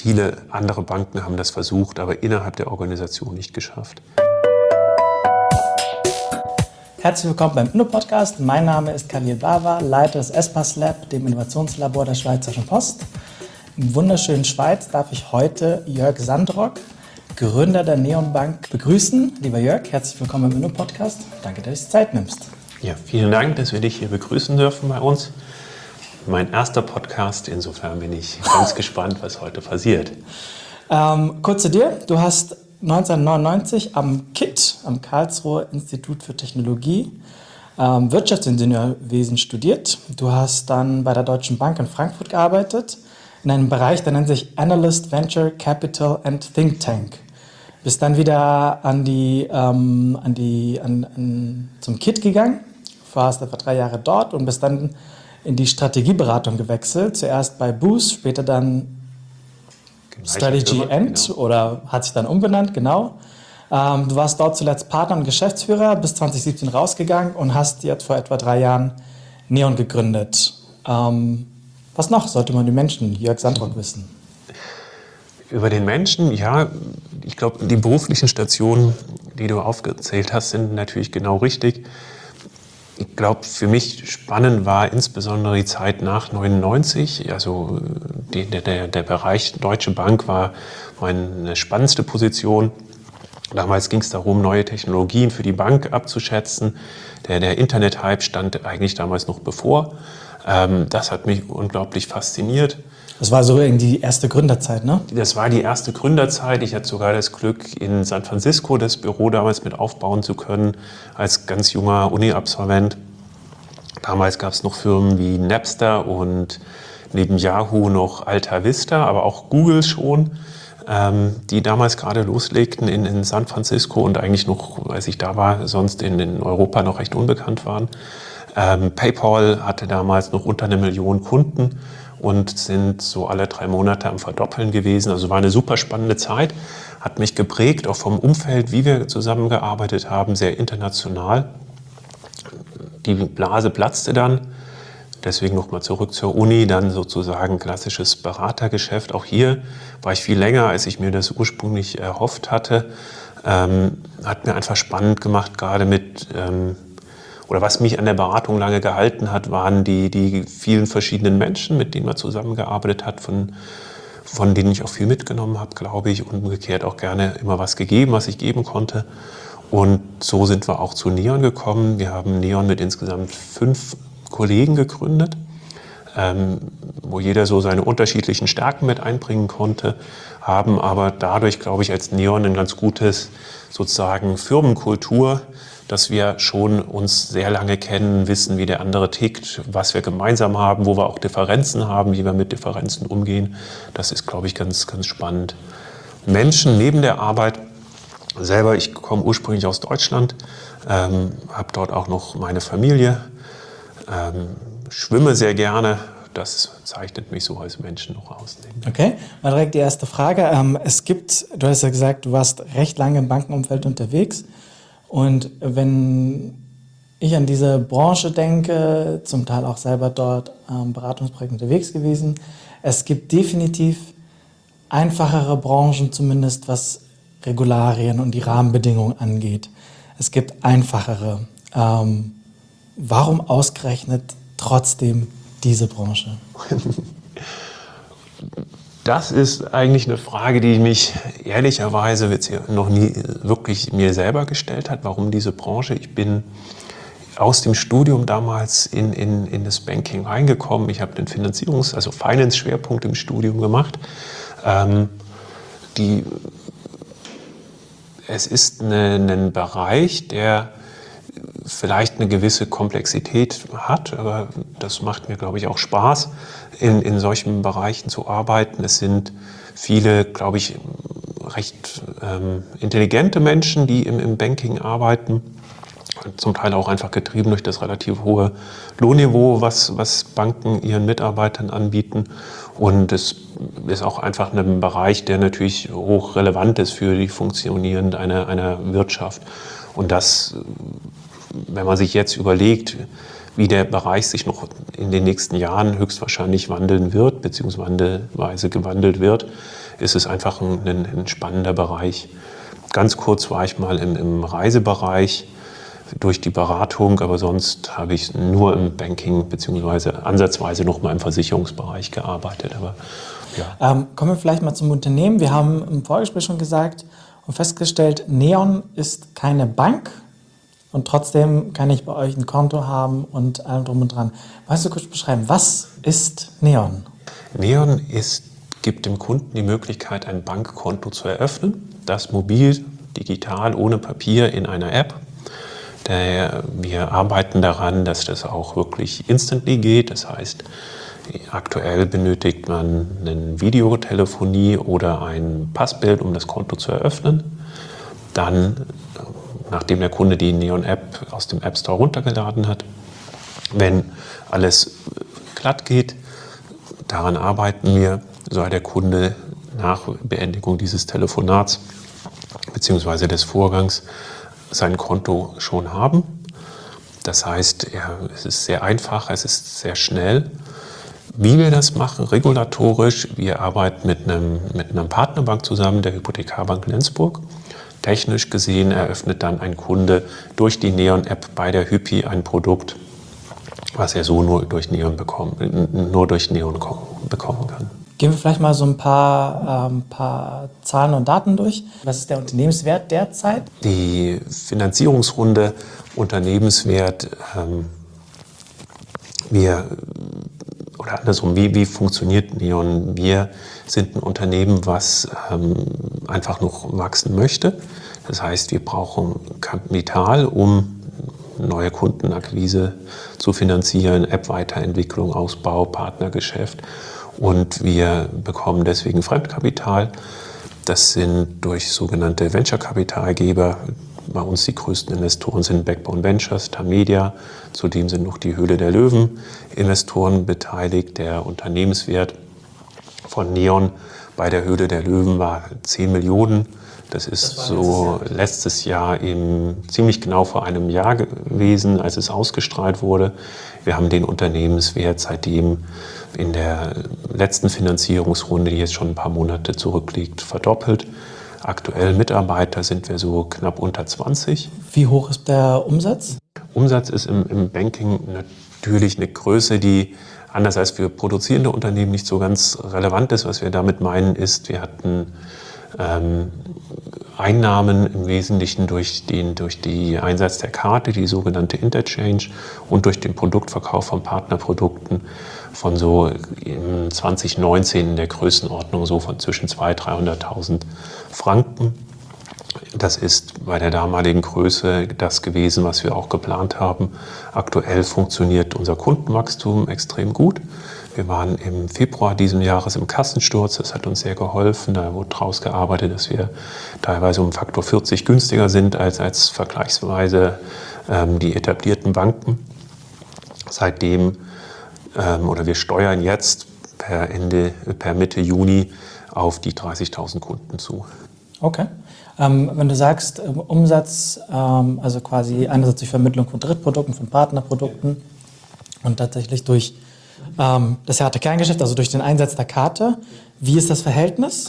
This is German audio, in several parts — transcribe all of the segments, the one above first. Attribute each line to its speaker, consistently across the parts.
Speaker 1: Viele andere Banken haben das versucht, aber innerhalb der Organisation nicht geschafft.
Speaker 2: Herzlich willkommen beim InnoPodcast. Mein Name ist Khalil Bava, Leiter des Espas Lab, dem Innovationslabor der Schweizerischen Post. Im wunderschönen Schweiz darf ich heute Jörg Sandrock, Gründer der Neon Bank, begrüßen. Lieber Jörg, herzlich willkommen beim InnoPodcast. Danke, dass du dir Zeit nimmst.
Speaker 1: Ja, vielen Dank, dass wir dich hier begrüßen dürfen bei uns. Mein erster Podcast, insofern bin ich ganz gespannt, was heute passiert.
Speaker 2: Kurz zu dir. Du hast 1999 am KIT, am Karlsruher Institut für Technologie, Wirtschaftsingenieurwesen studiert. Du hast dann bei der Deutschen Bank in Frankfurt gearbeitet, in einem Bereich, der nennt sich Analyst, Venture, Capital and Think Tank. Bist dann wieder zum KIT gegangen, warst etwa 3 Jahre dort und bist dann in die Strategieberatung gewechselt. Zuerst bei Boost, später dann Strategy End, genau. Oder hat sich dann umbenannt, genau. Du warst dort zuletzt Partner und Geschäftsführer, bis 2017 rausgegangen und hast jetzt vor etwa 3 Jahren Neon gegründet. Was noch sollte man den Menschen, Jörg Sandrock, wissen?
Speaker 1: Über den Menschen, ja, ich glaube, die beruflichen Stationen, die du aufgezählt hast, sind natürlich genau richtig. Ich glaube, für mich spannend war insbesondere die Zeit nach 1999. Also der Bereich Deutsche Bank war meine spannendste Position. Damals ging es darum, neue Technologien für die Bank abzuschätzen. Der Internet-Hype stand eigentlich damals noch bevor. Das hat mich unglaublich fasziniert.
Speaker 2: Das war so irgendwie die erste Gründerzeit, ne?
Speaker 1: Das war die erste Gründerzeit. Ich hatte sogar das Glück, in San Francisco das Büro damals mit aufbauen zu können, als ganz junger Uni-Absolvent. Damals gab es noch Firmen wie Napster und neben Yahoo noch Alta Vista, aber auch Google schon, die damals gerade loslegten in San Francisco und eigentlich noch, als ich da war, sonst in Europa noch recht unbekannt waren. PayPal hatte damals noch unter 1 Million Kunden und sind so alle 3 Monate am Verdoppeln gewesen. Also war eine super spannende Zeit, hat mich geprägt, auch vom Umfeld, wie wir zusammengearbeitet haben, sehr international. Die Blase platzte dann, deswegen nochmal zurück zur Uni, dann sozusagen klassisches Beratergeschäft. Auch hier war ich viel länger, als ich mir das ursprünglich erhofft hatte. Hat mir einfach spannend gemacht, gerade mit... Oder was mich an der Beratung lange gehalten hat, waren die vielen verschiedenen Menschen, mit denen man zusammengearbeitet hat, von denen ich auch viel mitgenommen habe, glaube ich, und umgekehrt auch gerne immer was gegeben, was ich geben konnte. Und so sind wir auch zu Neon gekommen. Wir haben Neon mit insgesamt 5 Kollegen gegründet, wo jeder so seine unterschiedlichen Stärken mit einbringen konnte, haben aber dadurch, glaube ich, als Neon ein ganz gutes sozusagen Firmenkultur, dass wir schon uns sehr lange kennen, wissen, wie der andere tickt, was wir gemeinsam haben, wo wir auch Differenzen haben, wie wir mit Differenzen umgehen. Das ist, glaube ich, ganz, ganz spannend. Menschen neben der Arbeit selber, ich komme ursprünglich aus Deutschland, habe dort auch noch meine Familie, schwimme sehr gerne. Das zeichnet mich so als Menschen noch aus.
Speaker 2: Okay, mal direkt die erste Frage. Du hast ja gesagt, du warst recht lange im Bankenumfeld unterwegs. Und wenn ich an diese Branche denke, zum Teil auch selber dort Beratungsprojekten unterwegs gewesen, es gibt definitiv einfachere Branchen, zumindest was Regularien und die Rahmenbedingungen angeht. Es gibt einfachere. Warum ausgerechnet trotzdem diese Branche?
Speaker 1: Das ist eigentlich eine Frage, die mich ehrlicherweise noch nie wirklich mir selber gestellt hat. Warum diese Branche? Ich bin aus dem Studium damals in das Banking reingekommen. Ich habe den Finance-Schwerpunkt im Studium gemacht. Es ist ein Bereich, der vielleicht eine gewisse Komplexität hat, aber das macht mir, glaube ich, auch Spaß, in solchen Bereichen zu arbeiten. Es sind viele, glaube ich, recht intelligente Menschen, die im Banking arbeiten, zum Teil auch einfach getrieben durch das relativ hohe Lohnniveau, was Banken ihren Mitarbeitern anbieten. Und es ist auch einfach ein Bereich, der natürlich hoch relevant ist für die Funktionieren einer Wirtschaft. Und das, wenn man sich jetzt überlegt, wie der Bereich sich noch in den nächsten Jahren höchstwahrscheinlich wandeln wird, beziehungsweise gewandelt wird, ist es einfach ein spannender Bereich. Ganz kurz war ich mal im Reisebereich durch die Beratung, aber sonst habe ich nur im Banking beziehungsweise ansatzweise noch mal im Versicherungsbereich gearbeitet. Aber, ja.
Speaker 2: Kommen wir vielleicht mal zum Unternehmen. Wir haben im Vorgespräch schon gesagt und festgestellt, Neon ist keine Bank und trotzdem kann ich bei euch ein Konto haben und allem drum und dran. Weißt du kurz beschreiben, was ist Neon?
Speaker 1: Neon gibt dem Kunden die Möglichkeit, ein Bankkonto zu eröffnen, das mobil, digital, ohne Papier in einer App. Wir arbeiten daran, dass das auch wirklich instantly geht. Das heißt, aktuell benötigt man eine Videotelefonie oder ein Passbild, um das Konto zu eröffnen. Dann, nachdem der Kunde die Neon-App aus dem App Store runtergeladen hat, wenn alles glatt geht, daran arbeiten wir, soll der Kunde nach Beendigung dieses Telefonats bzw. des Vorgangs sein Konto schon haben. Das heißt, es ist sehr einfach, es ist sehr schnell. Wie wir das machen, regulatorisch, wir arbeiten mit einer Partnerbank zusammen, der Hypothekarbank Lenzburg. Technisch gesehen eröffnet dann ein Kunde durch die Neon-App bei der Hypi ein Produkt, was er so nur durch Neon bekommen kann.
Speaker 2: Gehen wir vielleicht mal so ein paar Zahlen und Daten durch. Was ist der Unternehmenswert derzeit?
Speaker 1: Die Finanzierungsrunde, Unternehmenswert, oder andersrum, wie funktioniert Neon? Wir sind ein Unternehmen, was einfach noch wachsen möchte. Das heißt, wir brauchen Kapital, um neue Kundenakquise zu finanzieren, App-Weiterentwicklung, Ausbau, Partnergeschäft. Und wir bekommen deswegen Fremdkapital. Das sind durch sogenannte Venture-Kapitalgeber. Bei uns die größten Investoren sind Backbone Ventures, Tamedia. Zudem sind noch die Höhle der Löwen Investoren beteiligt. Der Unternehmenswert von Neon bei der Höhle der Löwen war 10 Millionen. Das ist so letztes Jahr ziemlich genau vor einem Jahr gewesen, als es ausgestrahlt wurde. Wir haben den Unternehmenswert seitdem in der letzten Finanzierungsrunde, die jetzt schon ein paar Monate zurückliegt, verdoppelt. Aktuell Mitarbeiter sind wir so knapp unter 20.
Speaker 2: Wie hoch ist der Umsatz?
Speaker 1: Umsatz ist im Banking natürlich eine Größe, die anders als für produzierende Unternehmen nicht so ganz relevant ist. Was wir damit meinen ist, wir hatten Einnahmen im Wesentlichen durch die Einsatz der Karte, die sogenannte Interchange, und durch den Produktverkauf von Partnerprodukten von so im 2019 in der Größenordnung so von zwischen 200.000 und 300.000 Franken. Das ist bei der damaligen Größe das gewesen, was wir auch geplant haben. Aktuell funktioniert unser Kundenwachstum extrem gut. Wir waren im Februar diesen Jahres im Kassensturz, das hat uns sehr geholfen. Da wurde daraus gearbeitet, dass wir teilweise um Faktor 40 günstiger sind als vergleichsweise die etablierten Banken. Seitdem, oder wir steuern jetzt per Mitte Juni auf die 30.000 Kunden zu.
Speaker 2: Okay. Wenn du sagst, Umsatz, also quasi einerseits durch Vermittlung von Drittprodukten, von Partnerprodukten und tatsächlich durch das harte Kerngeschäft, also durch den Einsatz der Karte. Wie ist das Verhältnis?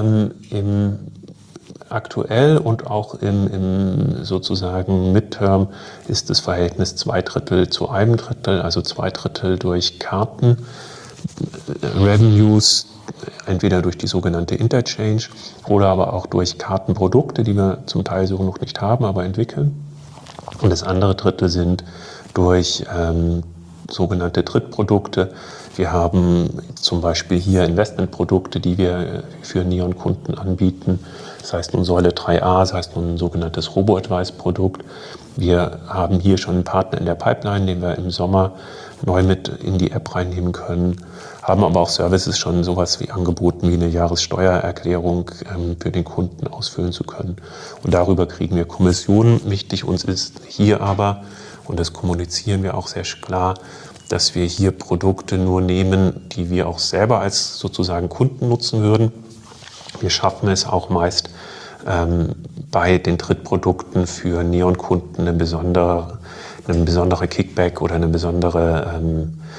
Speaker 1: Aktuell und auch im sozusagen Midterm ist das Verhältnis 2/3 zu 1/3, also 2/3 durch Karten, Revenues, entweder durch die sogenannte Interchange oder aber auch durch Kartenprodukte, die wir zum Teil so noch nicht haben, aber entwickeln. Und das andere Drittel sind durch sogenannte Drittprodukte. Wir haben zum Beispiel hier Investmentprodukte, die wir für Neon-Kunden anbieten. Das heißt nun Säule 3a, das heißt nun ein sogenanntes Robo-Advice-Produkt. Wir haben hier schon einen Partner in der Pipeline, den wir im Sommer neu mit in die App reinnehmen können. Haben aber auch Services schon sowas wie angeboten, wie eine Jahressteuererklärung für den Kunden ausfüllen zu können. Und darüber kriegen wir Kommissionen. Wichtig uns ist hier aber, und das kommunizieren wir auch sehr klar, dass wir hier Produkte nur nehmen, die wir auch selber als sozusagen Kunden nutzen würden. Wir schaffen es auch meist bei den Drittprodukten für Neon-Kunden eine besondere Kickback oder eine besondere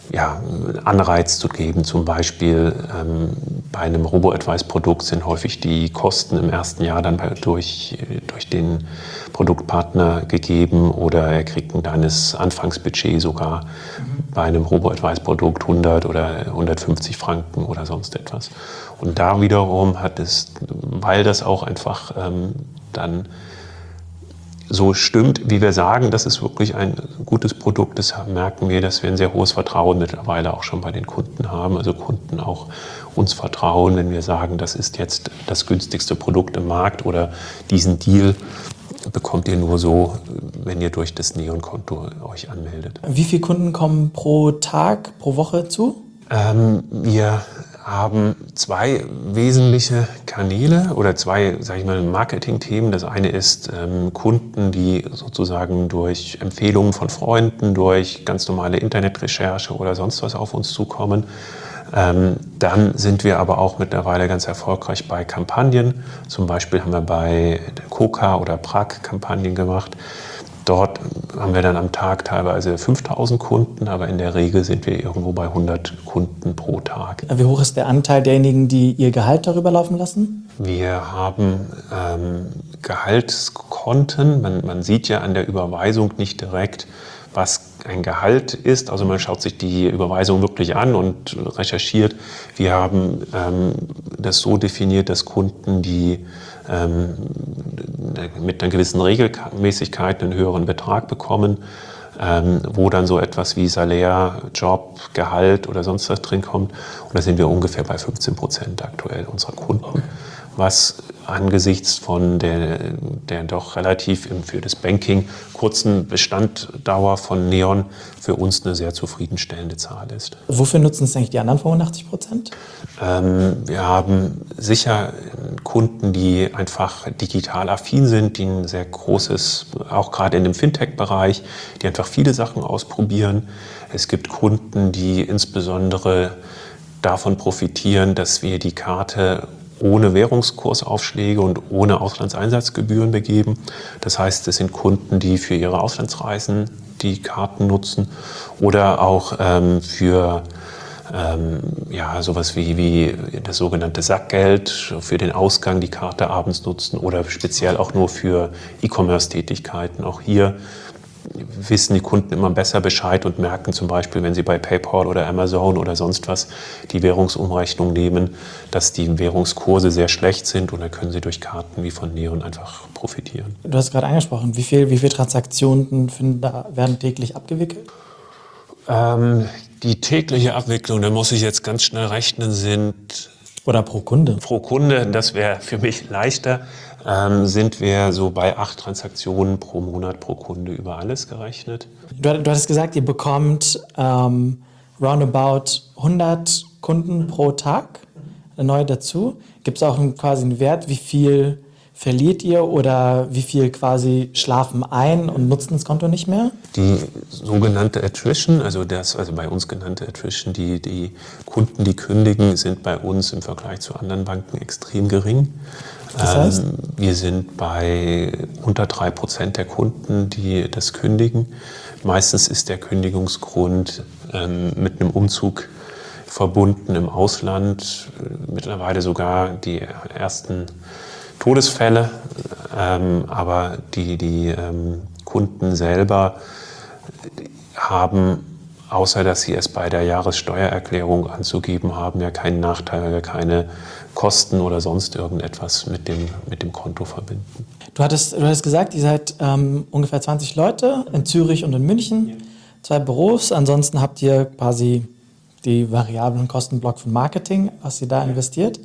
Speaker 1: Anreiz zu geben. Zum Beispiel bei einem Robo-Advice-Produkt sind häufig die Kosten im ersten Jahr dann durch den Produktpartner gegeben oder er kriegt ein kleines Anfangsbudget sogar bei einem Robo-Advice-Produkt 100 oder 150 Franken oder sonst etwas. Und da wiederum hat es, weil das auch einfach dann so stimmt, wie wir sagen, das ist wirklich ein gutes Produkt. Das merken wir, dass wir ein sehr hohes Vertrauen mittlerweile auch schon bei den Kunden haben. Also Kunden auch uns vertrauen, wenn wir sagen, das ist jetzt das günstigste Produkt im Markt oder diesen Deal bekommt ihr nur so, wenn ihr durch das Neon-Konto euch anmeldet.
Speaker 2: Wie viele Kunden kommen pro Tag, pro Woche zu?
Speaker 1: Wir haben zwei wesentliche Kanäle oder zwei, sage ich mal, Marketing-Themen. Das eine ist Kunden, die sozusagen durch Empfehlungen von Freunden, durch ganz normale Internetrecherche oder sonst was auf uns zukommen. Dann sind wir aber auch mittlerweile ganz erfolgreich bei Kampagnen. Zum Beispiel haben wir bei Coca oder Prag Kampagnen gemacht. Dort haben wir dann am Tag teilweise 5.000 Kunden, aber in der Regel sind wir irgendwo bei 100 Kunden pro Tag.
Speaker 2: Wie hoch ist der Anteil derjenigen, die ihr Gehalt darüber laufen lassen?
Speaker 1: Wir haben Gehaltskonten. Man sieht ja an der Überweisung nicht direkt, was ein Gehalt ist. Also man schaut sich die Überweisung wirklich an und recherchiert. Wir haben das so definiert, dass Kunden, die mit einer gewissen Regelmäßigkeit einen höheren Betrag bekommen, wo dann so etwas wie Salär, Job, Gehalt oder sonst was drin kommt. Und da sind wir ungefähr bei 15% aktuell unserer Kunden. Okay. Was angesichts von der doch relativ für das Banking kurzen Bestanddauer von Neon für uns eine sehr zufriedenstellende Zahl ist.
Speaker 2: Wofür nutzen es eigentlich die anderen 85%?
Speaker 1: Wir haben sicher Kunden, die einfach digital affin sind, die ein sehr großes, auch gerade in dem Fintech-Bereich, die einfach viele Sachen ausprobieren. Es gibt Kunden, die insbesondere davon profitieren, dass wir die Karte ohne Währungskursaufschläge und ohne Auslandseinsatzgebühren begeben. Das heißt, es sind Kunden, die für ihre Auslandsreisen die Karten nutzen oder auch für sowas wie das sogenannte Sackgeld für den Ausgang die Karte abends nutzen oder speziell auch nur für E-Commerce-Tätigkeiten. Auch hier wissen die Kunden immer besser Bescheid und merken zum Beispiel, wenn sie bei PayPal oder Amazon oder sonst was die Währungsumrechnung nehmen, dass die Währungskurse sehr schlecht sind und dann können sie durch Karten wie von Neon einfach profitieren.
Speaker 2: Du hast gerade angesprochen, wie viele Transaktionen werden täglich abgewickelt?
Speaker 1: Die tägliche Abwicklung, da muss ich jetzt ganz schnell rechnen, sind...
Speaker 2: Oder pro Kunde?
Speaker 1: Pro Kunde, das wäre für mich leichter, sind wir so bei 8 Transaktionen pro Monat pro Kunde über alles gerechnet.
Speaker 2: Du hattest gesagt, ihr bekommt roundabout 100 Kunden pro Tag neu dazu. Gibt es auch quasi einen Wert, wie viel verliert ihr oder wie viel quasi schlafen ein und nutzen das Konto nicht mehr?
Speaker 1: Die sogenannte Attrition, also bei uns genannte Attrition, die Kunden, die kündigen, sind bei uns im Vergleich zu anderen Banken extrem gering.
Speaker 2: Das heißt?
Speaker 1: Wir sind bei unter 3% der Kunden, die das kündigen. Meistens ist der Kündigungsgrund mit einem Umzug verbunden im Ausland, mittlerweile sogar die ersten Todesfälle, aber die Kunden selber haben, außer dass sie es bei der Jahressteuererklärung anzugeben haben, ja keinen Nachteil, keine Kosten oder sonst irgendetwas mit dem Konto verbinden.
Speaker 2: Du hattest gesagt, ihr seid ungefähr 20 Leute in Zürich und in München, 2 Büros. Ansonsten habt ihr quasi die variablen Kostenblock von Marketing, was ihr da investiert.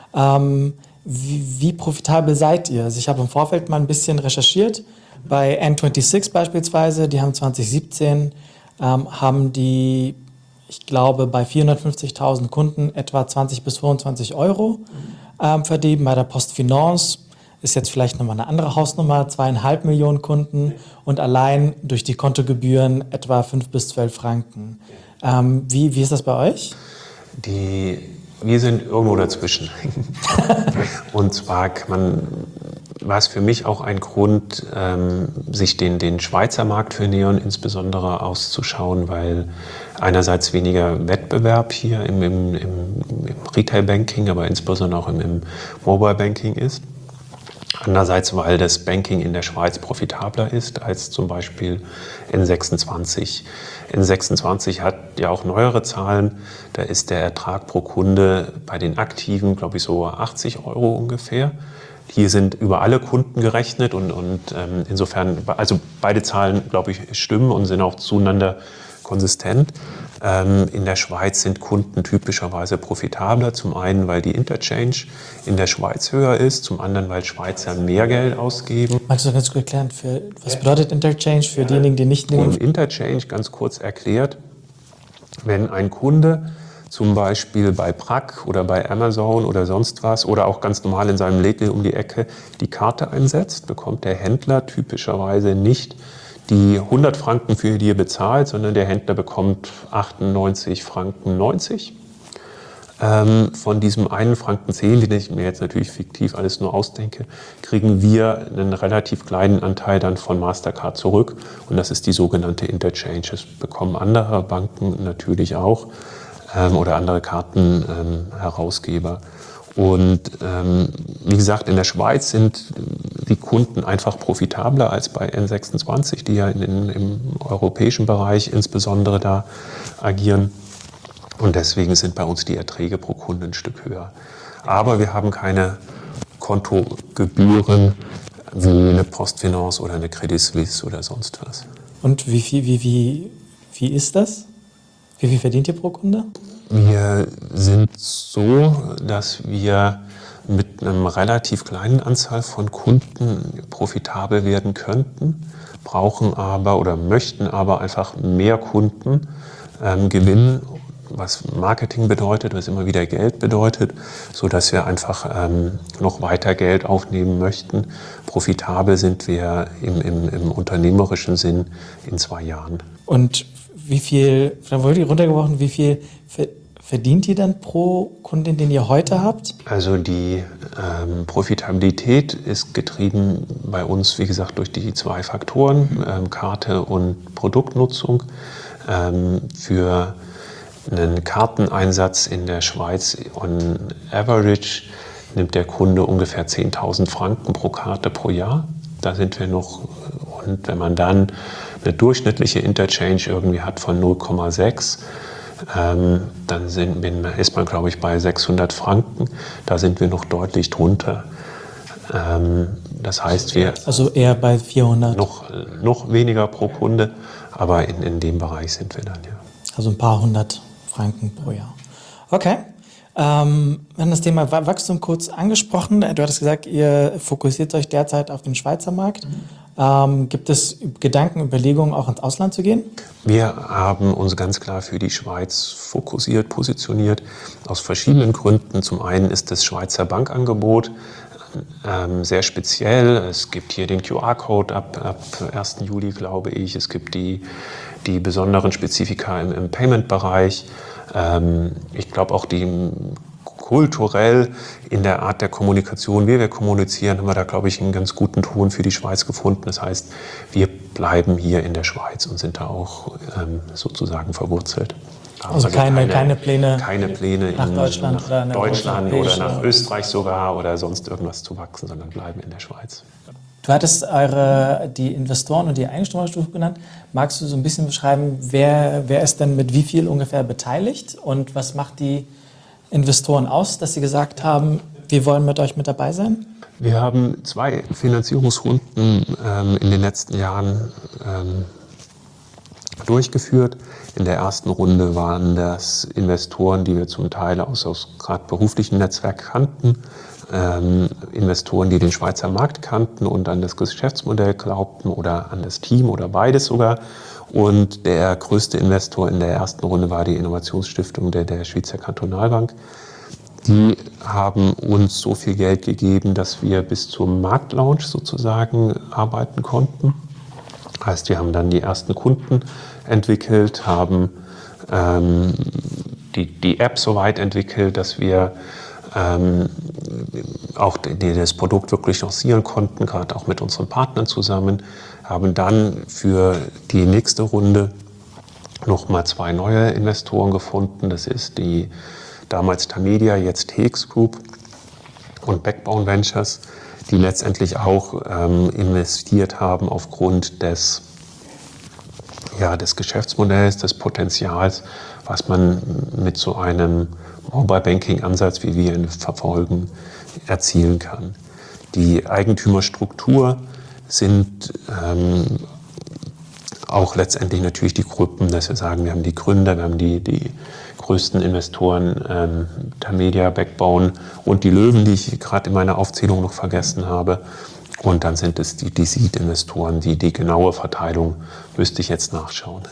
Speaker 2: Wie profitabel seid ihr? Also ich habe im Vorfeld mal ein bisschen recherchiert. Bei N26 beispielsweise, die haben 2017, haben die, ich glaube, bei 450.000 Kunden etwa 20 bis 25 Euro verdient. Bei der PostFinance ist jetzt vielleicht nochmal eine andere Hausnummer, 2,5 Millionen Kunden und allein durch die Kontogebühren etwa 5 bis 12 Franken. Wie ist das bei euch?
Speaker 1: Wir sind irgendwo dazwischen. Und zwar kann man war es für mich auch ein Grund, sich den Schweizer Markt für Neon insbesondere auszuschauen, weil einerseits weniger Wettbewerb hier im Retail-Banking, aber insbesondere auch im Mobile-Banking ist. Andererseits, weil das Banking in der Schweiz profitabler ist als zum Beispiel N26. N26 hat ja auch neuere Zahlen. Da ist der Ertrag pro Kunde bei den Aktiven, glaube ich, so 80 € ungefähr. Hier sind über alle Kunden gerechnet und insofern, also beide Zahlen, glaube ich, stimmen und sind auch zueinander konsistent. In der Schweiz sind Kunden typischerweise profitabler. Zum einen, weil die Interchange in der Schweiz höher ist, zum anderen, weil Schweizer mehr Geld ausgeben.
Speaker 2: Magst du ganz kurz erklären, was bedeutet Interchange für diejenigen, die nicht nehmen?
Speaker 1: Und Interchange, ganz kurz erklärt, wenn ein Kunde zum Beispiel bei Bragg oder bei Amazon oder sonst was oder auch ganz normal in seinem Lädel um die Ecke die Karte einsetzt, bekommt der Händler typischerweise nicht die 100 Franken, für die er bezahlt, sondern der Händler bekommt 98,90 Franken. Von diesem 1,10 Franken, den ich mir jetzt natürlich fiktiv alles nur ausdenke, kriegen wir einen relativ kleinen Anteil dann von Mastercard zurück. Und das ist die sogenannte Interchange. Das bekommen andere Banken natürlich auch oder andere Kartenherausgeber. Und wie gesagt, in der Schweiz sind die Kunden einfach profitabler als bei N26, die ja im europäischen Bereich insbesondere da agieren. Und deswegen sind bei uns die Erträge pro Kunde ein Stück höher. Aber wir haben keine Kontogebühren wie eine Postfinance oder eine Credit Suisse oder sonst was.
Speaker 2: Und wie ist das? Wie viel verdient ihr pro Kunde?
Speaker 1: Wir sind so, dass wir mit einer relativ kleinen Anzahl von Kunden profitabel werden könnten, brauchen aber oder möchten aber einfach mehr Kunden gewinnen, was Marketing bedeutet, was immer wieder Geld bedeutet, sodass wir einfach noch weiter Geld aufnehmen möchten. Profitabel sind wir im unternehmerischen Sinn in 2 Jahren.
Speaker 2: Und wie viel, da wurde runtergebrochen, wie viel verdient ihr dann pro Kundin, den ihr heute habt?
Speaker 1: Also die Profitabilität ist getrieben bei uns, wie gesagt, durch die 2 Faktoren, Karte und Produktnutzung. Für einen Karteneinsatz in der Schweiz on average nimmt der Kunde ungefähr 10.000 Franken pro Karte pro Jahr. Da sind wir noch, und wenn man dann eine durchschnittliche Interchange irgendwie hat von 0,6, dann ist man, glaube ich, bei 600 Franken. Da sind wir noch deutlich drunter. Das heißt, wir...
Speaker 2: Also eher bei 400?
Speaker 1: Noch weniger pro Kunde, aber in dem Bereich sind wir dann, ja.
Speaker 2: Also ein paar 100 Franken pro Jahr. Okay. Wir haben das Thema Wachstum kurz angesprochen. Du hattest gesagt, ihr fokussiert euch derzeit auf den Schweizer Markt. Gibt es Gedanken, Überlegungen, auch ins Ausland zu gehen?
Speaker 1: Wir haben uns ganz klar für die Schweiz fokussiert, positioniert, aus verschiedenen Gründen. Zum einen ist das Schweizer Bankangebot sehr speziell. Es gibt hier den QR-Code ab 1. Juli, glaube ich. Es gibt die besonderen Spezifika im Payment-Bereich. Ich glaube auch kulturell in der Art der Kommunikation, wie wir kommunizieren, haben wir da, glaube ich, einen ganz guten Ton für die Schweiz gefunden. Das heißt, wir bleiben hier in der Schweiz und sind da auch sozusagen verwurzelt.
Speaker 2: Also keine Pläne
Speaker 1: nach
Speaker 2: Deutschland,
Speaker 1: oder nach Österreich sogar oder sonst irgendwas zu wachsen, sondern bleiben in der Schweiz.
Speaker 2: Du hattest die Investoren und die Eigentumsstufe genannt. Magst du so ein bisschen beschreiben, wer ist denn mit wie viel ungefähr beteiligt und was macht die Investoren aus, dass sie gesagt haben, wir wollen mit euch mit dabei sein?
Speaker 1: Wir haben 2 Finanzierungsrunden in den letzten Jahren durchgeführt. In der ersten Runde waren das Investoren, die wir zum Teil aus gerade beruflichen Netzwerk kannten, Investoren, die den Schweizer Markt kannten und an das Geschäftsmodell glaubten oder an das Team oder beides sogar. Und der größte Investor in der ersten Runde war die Innovationsstiftung der Schweizer Kantonalbank. Die haben uns so viel Geld gegeben, dass wir bis zum Marktlaunch sozusagen arbeiten konnten. Heißt, wir haben dann die ersten Kunden entwickelt, haben die App so weit entwickelt, dass wir auch die das Produkt wirklich lancieren konnten, gerade auch mit unseren Partnern zusammen, haben dann für die nächste Runde nochmal 2 neue Investoren gefunden. Das ist die damals Tamedia, jetzt Hex Group und Backbone Ventures, die letztendlich auch investiert haben aufgrund des Geschäftsmodells, des Potenzials, was man mit so einem Mobile Banking Ansatz, wie wir ihn verfolgen, erzielen kann. Die Eigentümerstruktur sind auch letztendlich natürlich die Gruppen, dass wir sagen, wir haben die Gründer, wir haben die größten Investoren, Tamedia, Backbone und die Löwen, die ich gerade in meiner Aufzählung noch vergessen habe. Und dann sind es die Seed-Investoren, die genaue Verteilung müsste ich jetzt nachschauen.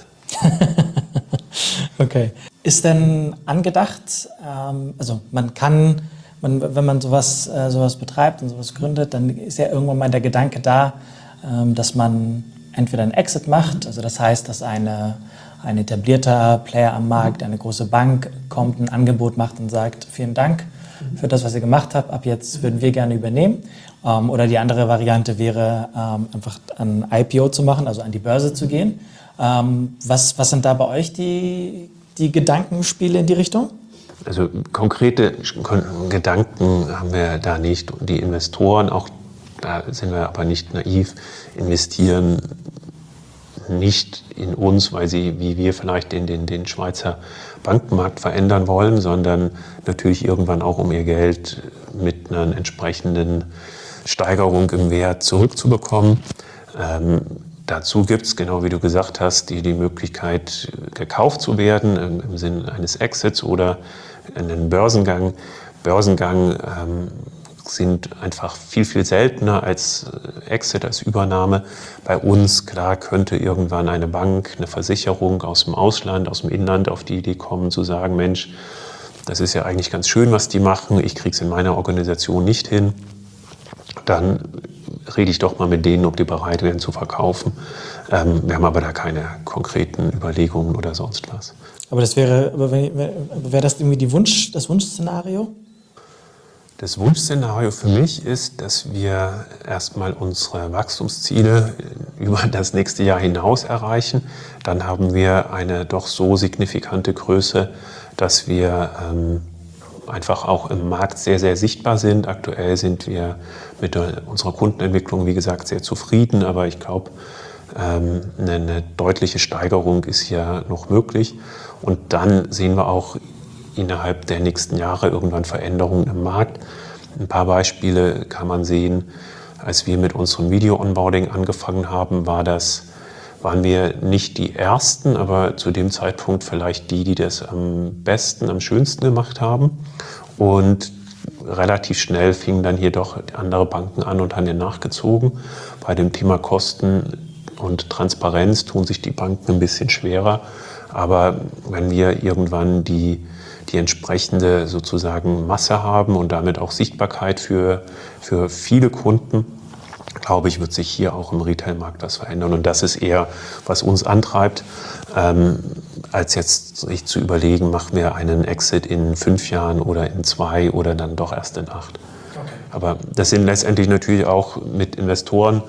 Speaker 2: Okay. Ist denn angedacht, also wenn man sowas betreibt und sowas gründet, dann ist ja irgendwann mal der Gedanke da, dass man entweder einen Exit macht, also das heißt, dass ein etablierter Player am Markt, eine große Bank kommt, ein Angebot macht und sagt, vielen Dank für das, was ihr gemacht habt, ab jetzt würden wir gerne übernehmen. Oder die andere Variante wäre, einfach ein IPO zu machen, also an die Börse zu gehen. Was sind da bei euch die Gedankenspiele in die Richtung?
Speaker 1: Also konkrete Gedanken haben wir da nicht. Die Investoren, auch da sind wir aber nicht naiv, investieren nicht in uns, weil sie, wie wir vielleicht den Schweizer Bankenmarkt verändern wollen, sondern natürlich irgendwann auch, um ihr Geld mit einer entsprechenden Steigerung im Wert zurückzubekommen. Dazu gibt es, genau wie du gesagt hast, die Möglichkeit, gekauft zu werden im Sinne eines Exits oder einen Börsengang. Börsengang sind einfach viel, viel seltener als Exit, als Übernahme. Bei uns, klar, könnte irgendwann eine Bank, eine Versicherung aus dem Ausland, aus dem Inland auf die Idee kommen, zu sagen, Mensch, das ist ja eigentlich ganz schön, was die machen, ich kriege es in meiner Organisation nicht hin. Dann rede ich doch mal mit denen, ob die bereit wären zu verkaufen. Wir haben aber da keine konkreten Überlegungen oder sonst was.
Speaker 2: Aber das wäre das irgendwie das Wunschszenario?
Speaker 1: Das Wunschszenario für mich ist, dass wir erstmal unsere Wachstumsziele über das nächste Jahr hinaus erreichen. Dann haben wir eine doch so signifikante Größe, dass wir einfach auch im Markt sehr, sehr sichtbar sind. Aktuell sind wir mit unserer Kundenentwicklung, wie gesagt, sehr zufrieden. Aber ich glaube, eine deutliche Steigerung ist hier noch möglich. Und dann sehen wir auch innerhalb der nächsten Jahre irgendwann Veränderungen im Markt. Ein paar Beispiele kann man sehen. Als wir mit unserem Video-Onboarding angefangen haben, waren wir nicht die Ersten, aber zu dem Zeitpunkt vielleicht die das am besten, am schönsten gemacht haben. Und relativ schnell fingen dann hier doch andere Banken an und haben hier nachgezogen. Bei dem Thema Kosten und Transparenz tun sich die Banken ein bisschen schwerer. Aber wenn wir irgendwann die entsprechende sozusagen Masse haben und damit auch Sichtbarkeit für viele Kunden, glaube ich, wird sich hier auch im Retail-Markt was verändern. Und das ist eher, was uns antreibt, als jetzt sich zu überlegen, machen wir einen Exit in 5 Jahren oder in 2 oder dann doch erst in 8. Okay. Aber das sind letztendlich natürlich auch mit Investoren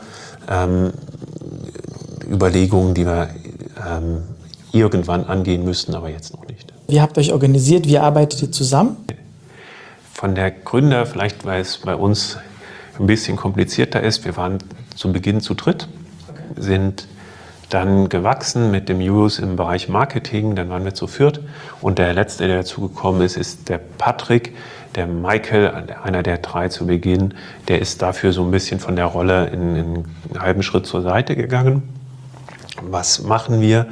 Speaker 1: Überlegungen, die wir irgendwann angehen müssten, aber jetzt noch nicht.
Speaker 2: Wie habt ihr euch organisiert? Wie arbeitet ihr zusammen?
Speaker 1: Von der Gründer, vielleicht weil es bei uns ein bisschen komplizierter ist, wir waren zu Beginn zu dritt, sind dann gewachsen mit dem Julius im Bereich Marketing, dann waren wir zu viert und der letzte, der dazugekommen ist der Patrick. Der Michael, einer der 3 zu Beginn, der ist dafür so ein bisschen von der Rolle in einen halben Schritt zur Seite gegangen. Was machen wir?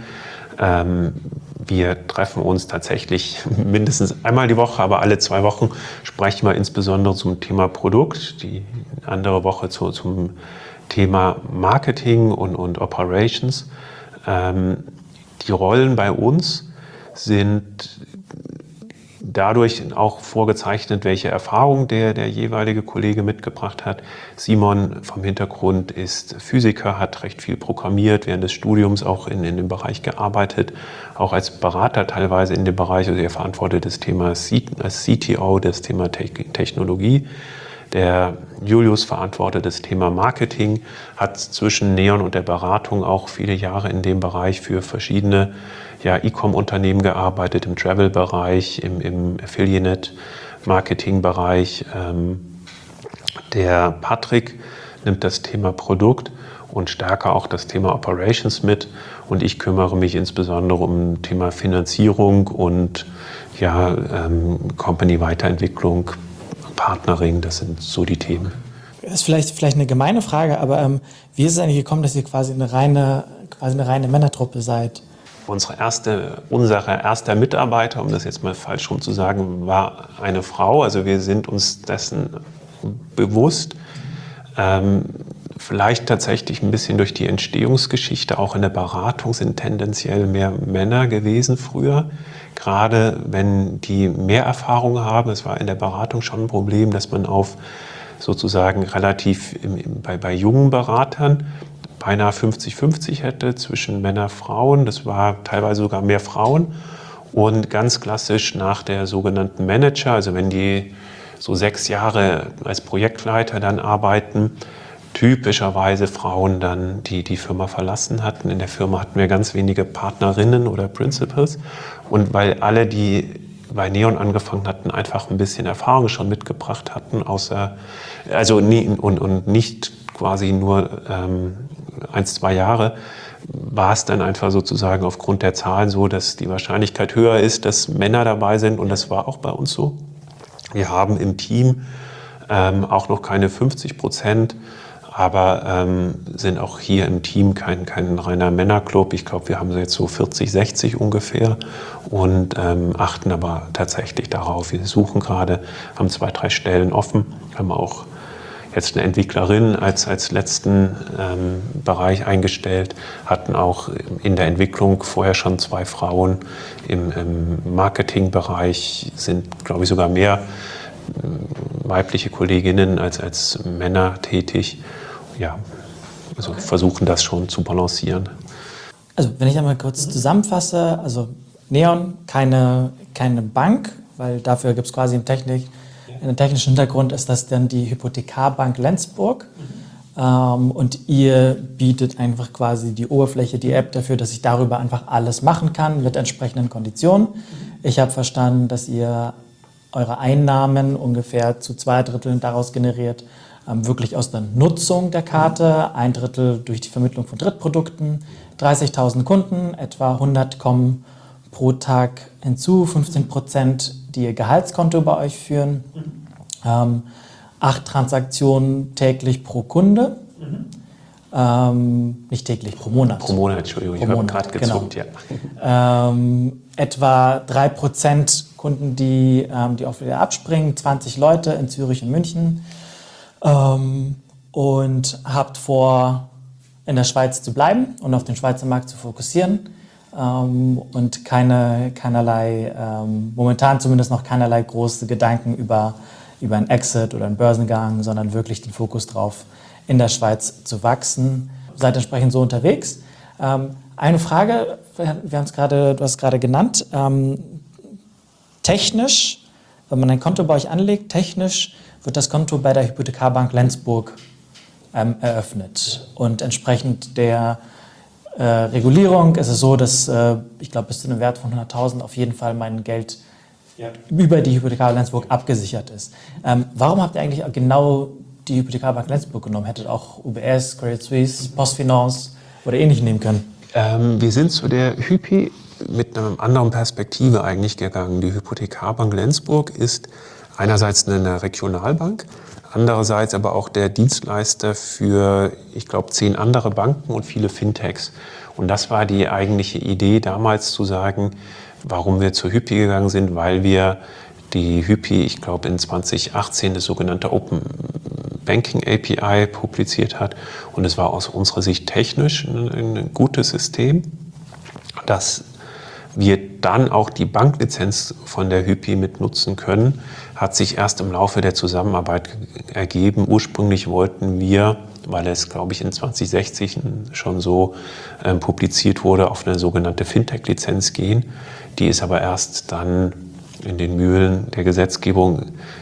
Speaker 1: Wir treffen uns tatsächlich mindestens einmal die Woche, aber alle 2 Wochen sprechen wir insbesondere zum Thema Produkt, die andere Woche zum Thema Marketing und Operations. Die Rollen bei uns sind dadurch auch vorgezeichnet, welche Erfahrung der jeweilige Kollege mitgebracht hat. Simon vom Hintergrund ist Physiker, hat recht viel programmiert, während des Studiums auch in dem Bereich gearbeitet, auch als Berater teilweise in dem Bereich. Also er verantwortet das Thema als CTO, das Thema Technologie. Der Julius verantwortet das Thema Marketing, hat zwischen Neon und der Beratung auch viele Jahre in dem Bereich für verschiedene E-Com-Unternehmen gearbeitet, im Travel-Bereich, im Affiliate-Marketing-Bereich. Der Patrick nimmt das Thema Produkt und stärker auch das Thema Operations mit. Und ich kümmere mich insbesondere um Thema Finanzierung und Company-Weiterentwicklung, Partnering, das sind so die Themen.
Speaker 2: Das ist vielleicht eine gemeine Frage, aber wie ist es eigentlich gekommen, dass ihr quasi eine reine Männertruppe seid?
Speaker 1: Unser erster Mitarbeiter, um das jetzt mal falsch rum zu sagen, war eine Frau. Also wir sind uns dessen bewusst. Vielleicht tatsächlich ein bisschen durch die Entstehungsgeschichte, auch in der Beratung sind tendenziell mehr Männer gewesen früher. Gerade wenn die mehr Erfahrung haben, es war in der Beratung schon ein Problem, dass man auf sozusagen relativ bei jungen Beratern beinahe 50-50 hätte zwischen Männer und Frauen. Das war teilweise sogar mehr Frauen. Und ganz klassisch nach der sogenannten Manager, also wenn die so 6 Jahre als Projektleiter dann arbeiten, typischerweise Frauen dann, die Firma verlassen hatten. In der Firma hatten wir ganz wenige Partnerinnen oder Principals. Und weil alle, die bei Neon angefangen hatten, einfach ein bisschen Erfahrung schon mitgebracht hatten, und nicht quasi nur 1-2 Jahre, war es dann einfach sozusagen aufgrund der Zahlen so, dass die Wahrscheinlichkeit höher ist, dass Männer dabei sind. Und das war auch bei uns so. Wir haben im Team auch noch keine 50%, aber sind auch hier im Team kein reiner Männerclub. Ich glaube, wir haben jetzt so 40, 60 ungefähr und achten aber tatsächlich darauf. Wir suchen gerade, haben 2-3 Stellen offen, haben auch jetzt eine Entwicklerin als letzten Bereich eingestellt, hatten auch in der Entwicklung vorher schon 2 Frauen. Im Marketingbereich sind, glaube ich, sogar mehr weibliche Kolleginnen als Männer tätig. Ja, also versuchen das schon zu balancieren.
Speaker 2: Also wenn ich einmal kurz zusammenfasse, also Neon, keine Bank, weil dafür gibt es quasi einen technischen Hintergrund, ist das dann die Hypothekarbank Lenzburg. Und ihr bietet einfach quasi die Oberfläche, die App dafür, dass ich darüber einfach alles machen kann mit entsprechenden Konditionen. Ich habe verstanden, dass ihr eure Einnahmen ungefähr zu 2/3 daraus generiert, wirklich aus der Nutzung der Karte, 1/3 durch die Vermittlung von Drittprodukten, 30.000 Kunden, etwa 100 kommen pro Tag hinzu, 15%, die ihr Gehaltskonto bei euch führen, 8 Transaktionen täglich pro Kunde, nicht täglich, pro Monat.
Speaker 1: Pro Monat, Entschuldigung, ich habe gerade gezuckt,
Speaker 2: genau. Ja. Etwa 3% Kunden, die auch wieder abspringen, 20 Leute in Zürich und München. Und habt vor, in der Schweiz zu bleiben und auf den Schweizer Markt zu fokussieren und keinerlei, momentan zumindest noch keinerlei große Gedanken über einen Exit oder einen Börsengang, sondern wirklich den Fokus drauf, in der Schweiz zu wachsen. Seid entsprechend so unterwegs. Eine Frage, du hast gerade genannt, technisch, wenn man ein Konto bei euch anlegt, technisch wird das Konto bei der Hypothekarbank Lenzburg eröffnet. Und entsprechend der Regulierung ist es so, dass ich glaube, bis zu einem Wert von 100.000 auf jeden Fall mein Geld über die Hypothekarbank Lenzburg abgesichert ist. Warum habt ihr eigentlich genau die Hypothekarbank Lenzburg genommen? Hättet auch UBS, Credit Suisse, Postfinance oder ähnlich nehmen können?
Speaker 1: Wir sind zu der Hypi mit einer anderen Perspektive eigentlich gegangen. Die Hypothekarbank Lenzburg ist einerseits eine Regionalbank, andererseits aber auch der Dienstleister für, ich glaube, 10 andere Banken und viele Fintechs. Und das war die eigentliche Idee damals zu sagen, warum wir zur Hypi gegangen sind, weil wir die Hypi, ich glaube, in 2018 das sogenannte Open Banking API publiziert hat. Und es war aus unserer Sicht technisch ein gutes System, dass wir dann auch die Banklizenz von der Hypi mit nutzen können, hat sich erst im Laufe der Zusammenarbeit ergeben. Ursprünglich wollten wir, weil es, glaube ich, in 2016 schon so publiziert wurde, auf eine sogenannte Fintech-Lizenz gehen. Die ist aber erst dann in den Mühlen der Gesetzgebung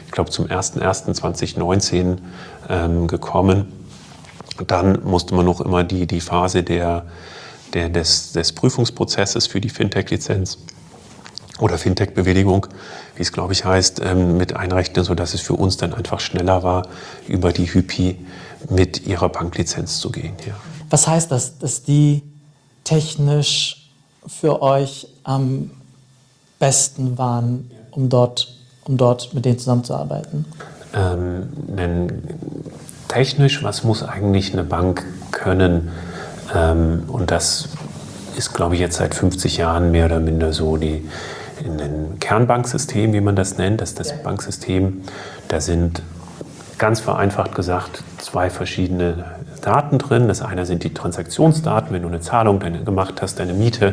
Speaker 1: ich glaube, zum 01.01.2019 gekommen. Dann musste man noch immer die Phase des Prüfungsprozesses für die Fintech-Lizenz oder Fintech-Bewilligung, wie es, glaube ich, heißt, mit einrechnen, sodass es für uns dann einfach schneller war, über die Hypi mit ihrer Banklizenz zu gehen. Ja.
Speaker 2: Was heißt das, dass die technisch für euch am besten waren, um dort mit denen zusammenzuarbeiten?
Speaker 1: Technisch, was muss eigentlich eine Bank können? Und das ist, glaube ich, jetzt seit 50 Jahren mehr oder minder so in einem Kernbanksystem, wie man das nennt, das ist das Banksystem. Da sind ganz vereinfacht gesagt 2 verschiedene Daten drin. Das eine sind die Transaktionsdaten, wenn du eine Zahlung gemacht hast, deine Miete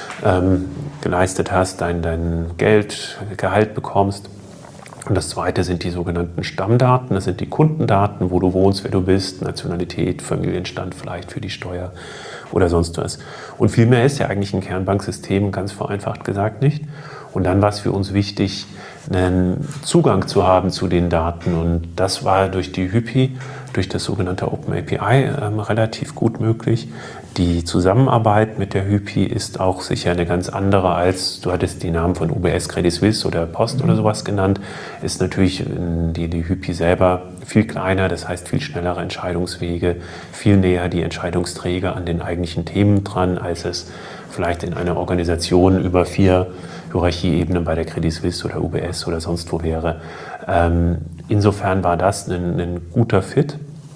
Speaker 1: geleistet hast, dein Gehalt bekommst. Und das zweite sind die sogenannten Stammdaten. Das sind die Kundendaten, wo du wohnst, wer du bist, Nationalität, Familienstand vielleicht für die Steuer oder sonst was. Und viel mehr ist ja eigentlich ein Kernbanksystem, ganz vereinfacht gesagt nicht. Und dann war es für uns wichtig, einen Zugang zu haben zu den Daten. Und das war durch die Hypi, durch das sogenannte Open API relativ gut möglich. Die Zusammenarbeit mit der Hypi ist auch sicher eine ganz andere als, du hattest die Namen von UBS, Credit Suisse oder Post oder sowas genannt, ist natürlich die Hypi selber viel kleiner, das heißt viel schnellere Entscheidungswege, viel näher die Entscheidungsträger an den eigentlichen Themen dran, als es vielleicht in einer Organisation über 4 Hierarchieebenen bei der Credit Suisse oder UBS oder sonst wo wäre. Insofern war das ein guter Fit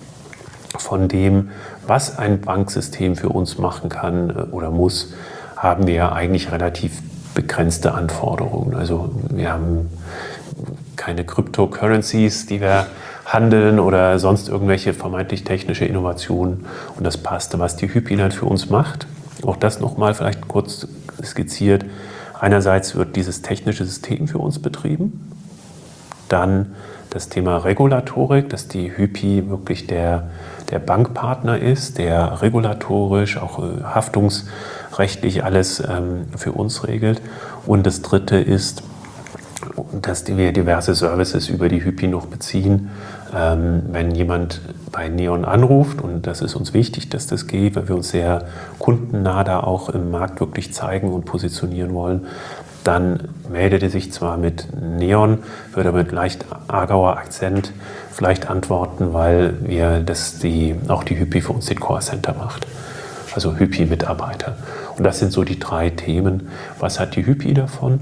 Speaker 1: von dem, was ein Banksystem für uns machen kann oder muss, haben wir ja eigentlich relativ begrenzte Anforderungen. Also wir haben keine Cryptocurrencies, die wir handeln oder sonst irgendwelche vermeintlich technische Innovationen. Und das passte, was die Hypi dann für uns macht. Auch das nochmal vielleicht kurz skizziert. Einerseits wird dieses technische System für uns betrieben. Dann das Thema Regulatorik, dass die Hypi wirklich der Bankpartner ist, der regulatorisch, auch haftungsrechtlich alles für uns regelt. Und das Dritte ist, dass wir diverse Services über die Hypi noch beziehen. Wenn jemand bei Neon anruft, und das ist uns wichtig, dass das geht, weil wir uns sehr kundennah da auch im Markt wirklich zeigen und positionieren wollen, dann meldet er sich zwar mit Neon, würde aber mit leicht Aargauer Akzent vielleicht antworten, weil auch die Hypi für uns den Callcenter macht. Also Hypi-Mitarbeiter. Und das sind so die 3 Themen. Was hat die Hypi davon?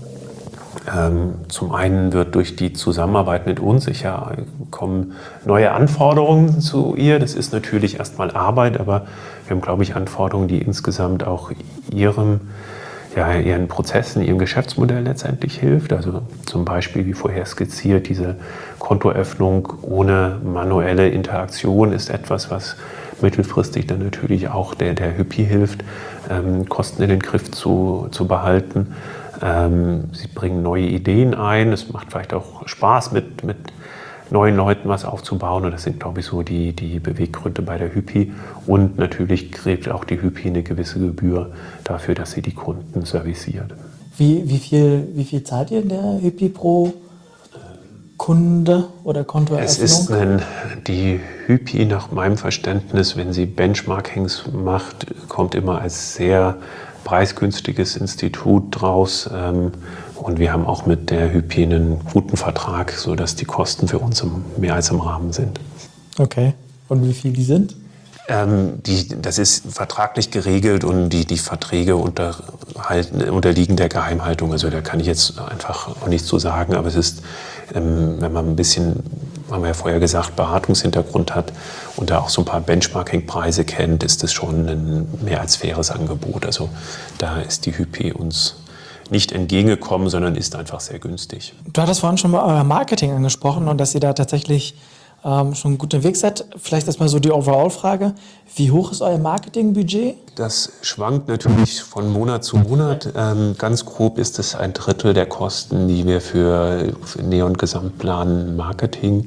Speaker 1: Zum einen wird durch die Zusammenarbeit mit uns kommen neue Anforderungen zu ihr. Das ist natürlich erstmal Arbeit, aber wir haben, glaube ich, Anforderungen, die insgesamt auch ihren Prozessen, ihrem Geschäftsmodell letztendlich hilft. Also zum Beispiel, wie vorher skizziert, diese Kontoöffnung ohne manuelle Interaktion ist etwas, was mittelfristig dann natürlich auch der Hypi hilft, Kosten in den Griff zu behalten. Sie bringen neue Ideen ein. Es macht vielleicht auch Spaß, mit neuen Leuten was aufzubauen. Und das sind, glaube ich, so die Beweggründe bei der Hypi. Und natürlich kriegt auch die Hypi eine gewisse Gebühr dafür, dass sie die Kunden serviciert.
Speaker 2: Wie viel zahlt ihr in der Hypi pro Kunde oder Kontoeröffnung?
Speaker 1: Es ist die Hypi nach meinem Verständnis, wenn sie Benchmarkings macht, kommt immer als sehr preisgünstiges Institut draus. Und wir haben auch mit der Hypi einen guten Vertrag, sodass die Kosten für uns mehr als im Rahmen sind.
Speaker 2: Okay. Und wie viel die sind?
Speaker 1: Das ist vertraglich geregelt und die Verträge unterliegen der Geheimhaltung. Also da kann ich jetzt einfach auch nichts zu sagen. Aber es ist, wenn man ein bisschen, haben wir ja vorher gesagt, Beratungshintergrund hat und da auch so ein paar Benchmarking-Preise kennt, ist das schon ein mehr als faires Angebot. Also da ist die Hypi uns nicht entgegengekommen, sondern ist einfach sehr günstig.
Speaker 2: Du hattest vorhin schon mal euer Marketing angesprochen und dass ihr da tatsächlich schon gut im Weg seid. Vielleicht erstmal so die Overall-Frage. Wie hoch ist euer Marketingbudget?
Speaker 1: Das schwankt natürlich von Monat zu Monat. Ganz grob ist es 1/3 der Kosten, die wir für Neon Gesamtplan Marketing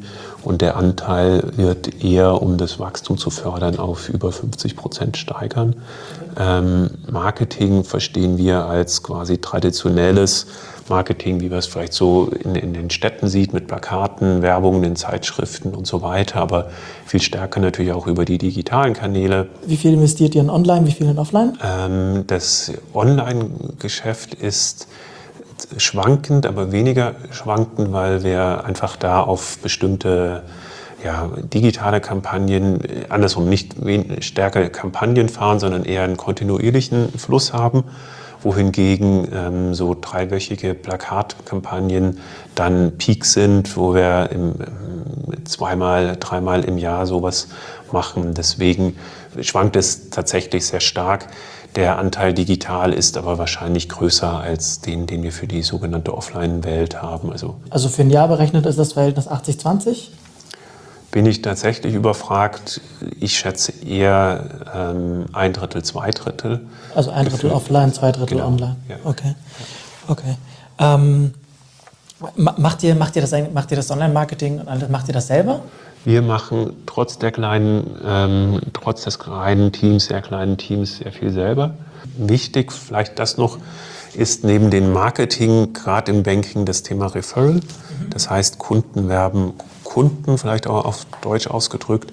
Speaker 1: und der Anteil wird eher, um das Wachstum zu fördern, auf über 50% steigern. Marketing verstehen wir als quasi traditionelles Marketing, wie man es vielleicht so in den Städten sieht, mit Plakaten, Werbungen in Zeitschriften und so weiter, aber viel stärker natürlich auch über die digitalen Kanäle.
Speaker 2: Wie viel investiert ihr in Online, wie viel in Offline?
Speaker 1: Das Online-Geschäft ist schwankend, aber weniger schwankend, weil wir einfach da auf bestimmte digitale Kampagnen, andersrum nicht stärker Kampagnen fahren, sondern eher einen kontinuierlichen Fluss haben, wohingegen so 3-wöchige Plakatkampagnen dann Peak sind, wo wir 2-mal, 3-mal im Jahr sowas machen. Deswegen schwankt es tatsächlich sehr stark. Der Anteil digital ist aber wahrscheinlich größer als den wir für die sogenannte Offline-Welt haben.
Speaker 2: Also für ein Jahr berechnet ist das Verhältnis 80-20?
Speaker 1: Bin ich tatsächlich überfragt? Ich schätze eher 1/3, 2/3.
Speaker 2: Also 1/3 offline, 2/3 online.
Speaker 1: Ja.
Speaker 2: Okay. Macht ihr das Online-Marketing und alles, macht ihr das selber?
Speaker 1: Wir machen trotz des kleinen Teams, sehr kleinen Teams, sehr viel selber. Wichtig, vielleicht das noch, ist neben dem Marketing, gerade im Banking, das Thema Referral. Das heißt, Kunden werben Kunden, vielleicht auch auf Deutsch ausgedrückt,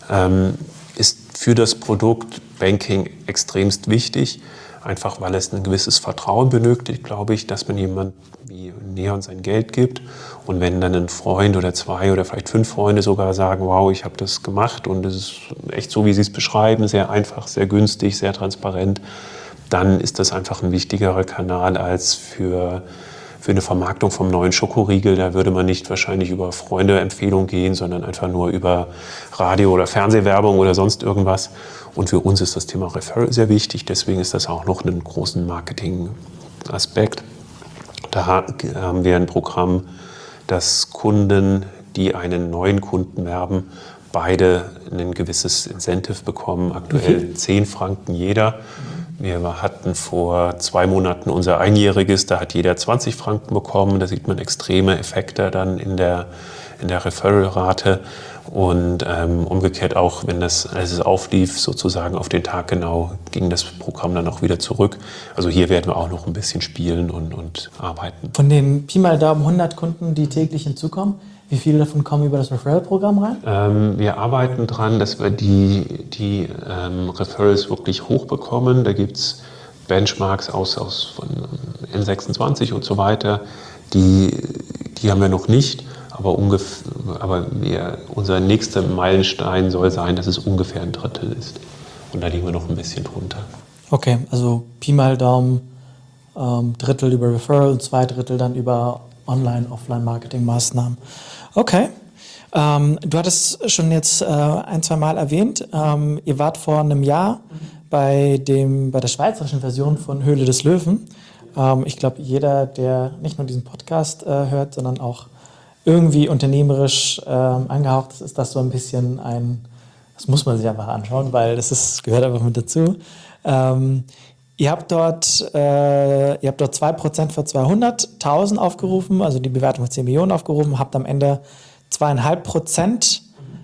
Speaker 1: ist für das Produkt Banking extremst wichtig. Einfach weil es ein gewisses Vertrauen benötigt, glaube ich, dass man jemand wie Neon sein Geld gibt. Und wenn dann ein Freund oder 2 oder vielleicht 5 Freunde sogar sagen, wow, ich habe das gemacht und es ist echt so, wie Sie es beschreiben, sehr einfach, sehr günstig, sehr transparent, dann ist das einfach ein wichtigerer Kanal als für eine Vermarktung vom neuen Schokoriegel. Da würde man nicht wahrscheinlich über Freunde-Empfehlung gehen, sondern einfach nur über Radio- oder Fernsehwerbung oder sonst irgendwas. Und für uns ist das Thema Referral sehr wichtig. Deswegen ist das auch noch einen großen Marketing-Aspekt. Da haben wir ein Programm, dass Kunden, die einen neuen Kunden werben, beide ein gewisses Incentive bekommen. Aktuell 10 Franken jeder. Wir hatten vor 2 Monaten unser Einjähriges, da hat jeder 20 Franken bekommen. Da sieht man extreme Effekte dann in der Referral-Rate. Und umgekehrt auch, wenn als es auflief, sozusagen auf den Tag genau, ging das Programm dann auch wieder zurück. Also hier werden wir auch noch ein bisschen spielen und arbeiten.
Speaker 2: Von den Pi mal Daumen 100 Kunden, die täglich hinzukommen, wie viele davon kommen über das Referral-Programm rein?
Speaker 1: Wir arbeiten daran, dass wir die Referrals wirklich hochbekommen. Da gibt es Benchmarks von N26 und so weiter. Die haben wir noch nicht. Aber unser nächster Meilenstein soll sein, dass es ungefähr 1/3 ist. Und da liegen wir noch ein bisschen drunter.
Speaker 2: Okay, also Pi mal Daumen, 1/3 über Referral und 2/3 dann über Online-Offline-Marketing-Maßnahmen. Okay. Du hattest schon jetzt 1-2 Mal erwähnt, ihr wart vor einem Jahr bei der schweizerischen Version von Höhle des Löwen. Ich glaube, jeder, der nicht nur diesen Podcast hört, sondern auch irgendwie unternehmerisch angehaucht ist, das so ein bisschen das muss man sich einfach anschauen, weil gehört einfach mit dazu. Ihr habt dort 2% für 200.000 aufgerufen, also die Bewertung von 10 Millionen aufgerufen, habt am Ende 2,5%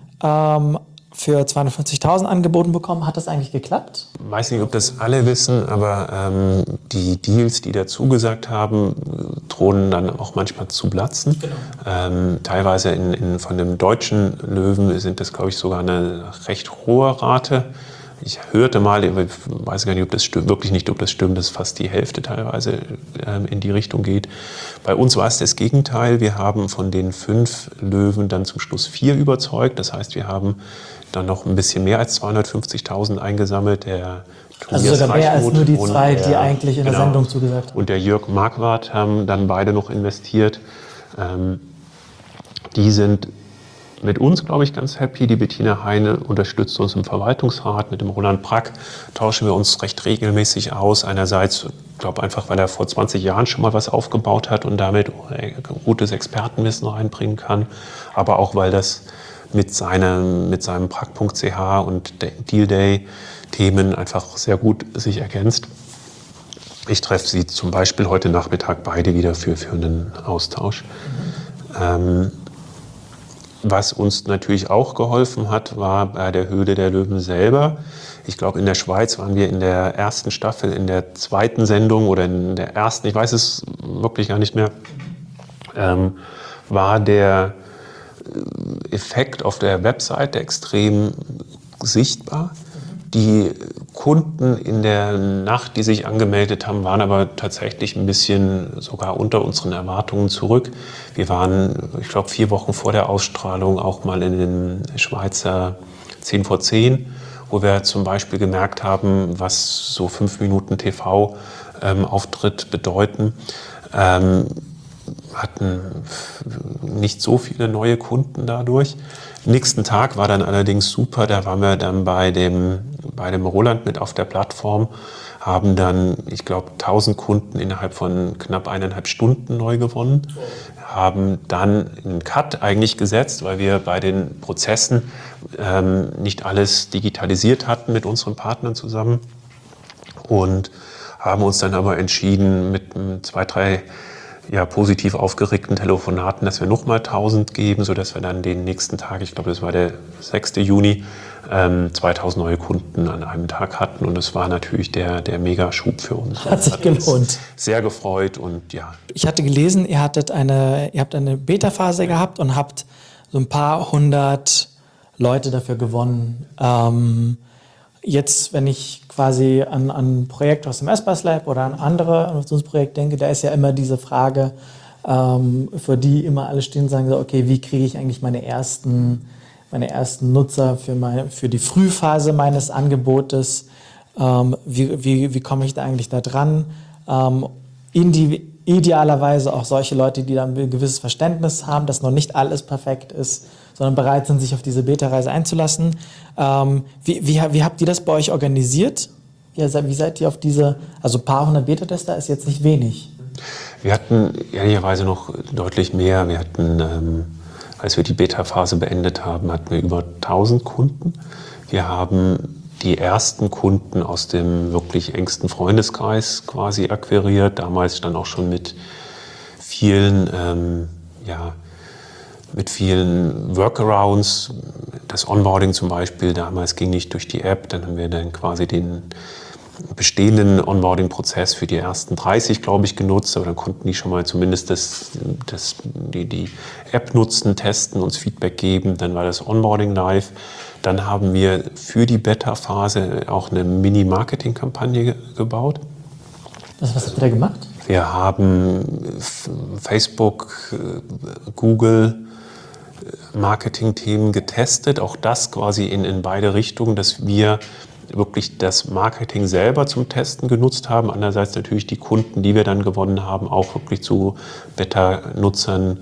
Speaker 2: für 250.000 angeboten bekommen. Hat das eigentlich geklappt?
Speaker 1: Ich weiß nicht, ob das alle wissen, aber die Deals, die dazu gesagt haben, drohen dann auch manchmal zu platzen. Genau. Teilweise von dem deutschen Löwen sind das, glaube ich, sogar eine recht hohe Rate. Ich hörte mal, ich weiß gar nicht, ob das stimmt, wirklich nicht, ob das stimmt, dass fast die Hälfte teilweise in die Richtung geht. Bei uns war es das Gegenteil. Wir haben von den 5 Löwen dann zum Schluss 4 überzeugt. Das heißt, wir haben dann noch ein bisschen mehr als 250.000 eingesammelt.
Speaker 2: Also sogar mehr als nur die 2, die eigentlich in der Sendung zugesagt haben.
Speaker 1: Und der Jörg Marquardt haben dann beide noch investiert. Die sind mit uns, glaube ich, ganz happy. Die Bettina Heine unterstützt uns im Verwaltungsrat. Mit dem Roland Prack tauschen wir uns recht regelmäßig aus. Einerseits, ich glaube einfach, weil er vor 20 Jahren schon mal was aufgebaut hat und damit gutes Expertenwissen reinbringen kann. Aber auch, weil das mit seinem Prack.ch und Deal Day Themen einfach sehr gut sich ergänzt. Ich treffe sie zum Beispiel heute Nachmittag beide wieder für einen Austausch. Was uns natürlich auch geholfen hat, war bei der Höhle der Löwen selber. Ich glaube, in der Schweiz waren wir in der ersten Staffel, in der zweiten Sendung oder in der ersten, ich weiß es wirklich gar nicht mehr, war der Effekt auf der Webseite extrem sichtbar. Die Kunden in der Nacht, die sich angemeldet haben, waren aber tatsächlich ein bisschen sogar unter unseren Erwartungen zurück. Wir waren, ich glaube, 4 Wochen vor der Ausstrahlung auch mal in den Schweizer 10 vor 10, wo wir zum Beispiel gemerkt haben, was so 5 Minuten TV-Auftritt bedeuten. Hatten nicht so viele neue Kunden dadurch. Nächsten Tag war dann allerdings super, da waren wir dann bei dem Roland mit auf der Plattform, haben dann, ich glaube, 1000 Kunden innerhalb von knapp 1,5 Stunden neu gewonnen, haben dann einen Cut eigentlich gesetzt, weil wir bei den Prozessen nicht alles digitalisiert hatten mit unseren Partnern zusammen und haben uns dann aber entschieden mit 2, 3 positiv aufgeregten Telefonaten, dass wir nochmal 1000 geben, sodass wir dann den nächsten Tag, ich glaube, das war der 6. Juni, 2000 neue Kunden an einem Tag hatten. Und das war natürlich der Megaschub für uns.
Speaker 2: Hat sich gelohnt.
Speaker 1: Sehr gefreut und ja.
Speaker 2: Ich hatte gelesen, ihr habt eine Beta-Phase gehabt und habt so ein paar hundert Leute dafür gewonnen. Jetzt, wenn ich quasi an ein Projekt aus dem Espas Lab oder an andere Innovationsprojekte denke, da ist ja immer diese Frage, für die immer alle stehen und sagen so, okay, wie kriege ich eigentlich meine ersten Nutzer für die Frühphase meines Angebotes? Wie komme ich da eigentlich da dran? Idealerweise auch solche Leute, die dann ein gewisses Verständnis haben, dass noch nicht alles perfekt ist, sondern bereit sind, sich auf diese Beta-Reise einzulassen. Wie habt ihr das bei euch organisiert? Wie seid ihr auf diese, also ein paar hundert Beta-Tester ist jetzt nicht wenig.
Speaker 1: Wir hatten ehrlicherweise noch deutlich mehr. Wir hatten, als wir die Beta-Phase beendet haben, hatten wir über 1000 Kunden. Wir haben die ersten Kunden aus dem wirklich engsten Freundeskreis quasi akquiriert. Damals dann auch schon mit vielen Workarounds. Das Onboarding zum Beispiel damals ging nicht durch die App. Dann haben wir dann quasi den bestehenden Onboarding-Prozess für die ersten 30, glaube ich, genutzt. Aber dann konnten die schon mal zumindest die App nutzen, testen, uns Feedback geben. Dann war das Onboarding live. Dann haben wir für die Beta-Phase auch eine Mini-Marketing-Kampagne gebaut.
Speaker 2: Was habt ihr da gemacht?
Speaker 1: Wir haben Facebook, Google Marketing-Themen getestet. Auch das quasi in beide Richtungen, dass wir wirklich das Marketing selber zum Testen genutzt haben. Andererseits natürlich die Kunden, die wir dann gewonnen haben, auch wirklich zu Beta-Nutzern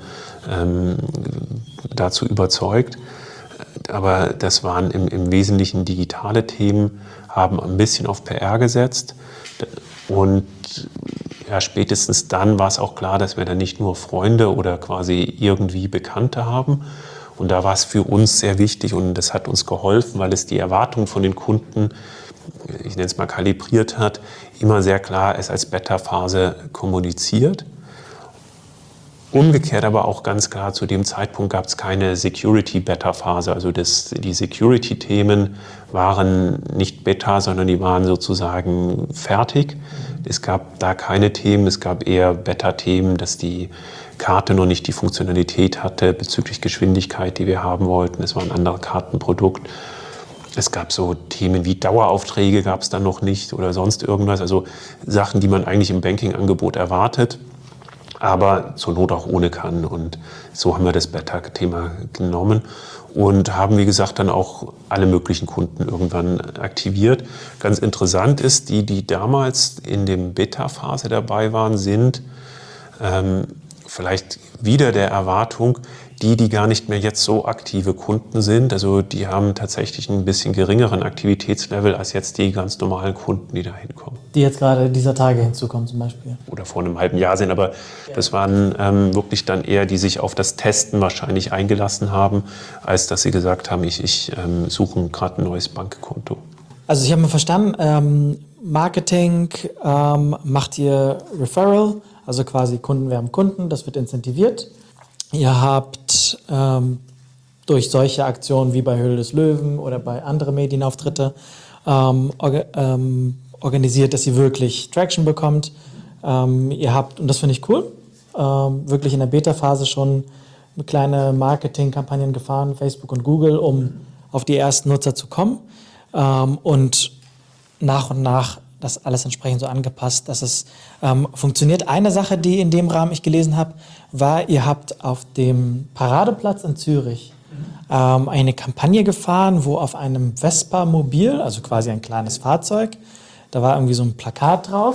Speaker 1: dazu überzeugt. Aber das waren im Wesentlichen digitale Themen, haben ein bisschen auf PR gesetzt. Und ja, spätestens dann war es auch klar, dass wir dann nicht nur Freunde oder quasi irgendwie Bekannte haben. Und da war es für uns sehr wichtig und das hat uns geholfen, weil es die Erwartungen von den Kunden, ich nenne es mal kalibriert hat, immer sehr klar es als Beta-Phase kommuniziert. Umgekehrt aber auch ganz klar, zu dem Zeitpunkt gab es keine Security-Beta-Phase. Also die Security-Themen waren nicht Beta, sondern die waren sozusagen fertig. Es gab da keine Themen, es gab eher Beta-Themen, dass die Karte noch nicht die Funktionalität hatte bezüglich Geschwindigkeit, die wir haben wollten. Es war ein anderes Kartenprodukt. Es gab so Themen wie Daueraufträge gab es dann noch nicht oder sonst irgendwas. Also Sachen, die man eigentlich im Banking-Angebot erwartet, aber zur Not auch ohne kann. Und so haben wir das Beta-Thema genommen und haben, wie gesagt, dann auch alle möglichen Kunden irgendwann aktiviert. Ganz interessant ist, die damals in dem Beta-Phase dabei waren, sind vielleicht wieder der Erwartung, die gar nicht mehr jetzt so aktive Kunden sind. Also die haben tatsächlich ein bisschen geringeren Aktivitätslevel als jetzt die ganz normalen Kunden, die da hinkommen.
Speaker 2: Die jetzt gerade dieser Tage hinzukommen zum Beispiel.
Speaker 1: Oder vor einem halben Jahr sind, aber das waren wirklich dann eher, die sich auf das Testen wahrscheinlich eingelassen haben, als dass sie gesagt haben, ich suche gerade ein neues Bankkonto.
Speaker 2: Also ich habe mal verstanden, Marketing macht ihr Referral, also quasi Kunden werben Kunden, das wird incentiviert. Ihr habt durch solche Aktionen wie bei Höhle des Löwen oder bei anderen Medienauftritte organisiert, dass sie wirklich Traction bekommt. Ihr habt, und das finde ich cool, wirklich in der Beta-Phase schon kleine Marketingkampagnen gefahren, Facebook und Google, um auf die ersten Nutzer zu kommen. Und nach das alles entsprechend so angepasst, dass es funktioniert. Eine Sache, die in dem Rahmen ich gelesen habe, war, ihr habt auf dem Paradeplatz in Zürich eine Kampagne gefahren, wo auf einem Vespa-Mobil, also quasi ein kleines Fahrzeug, da war irgendwie so ein Plakat drauf,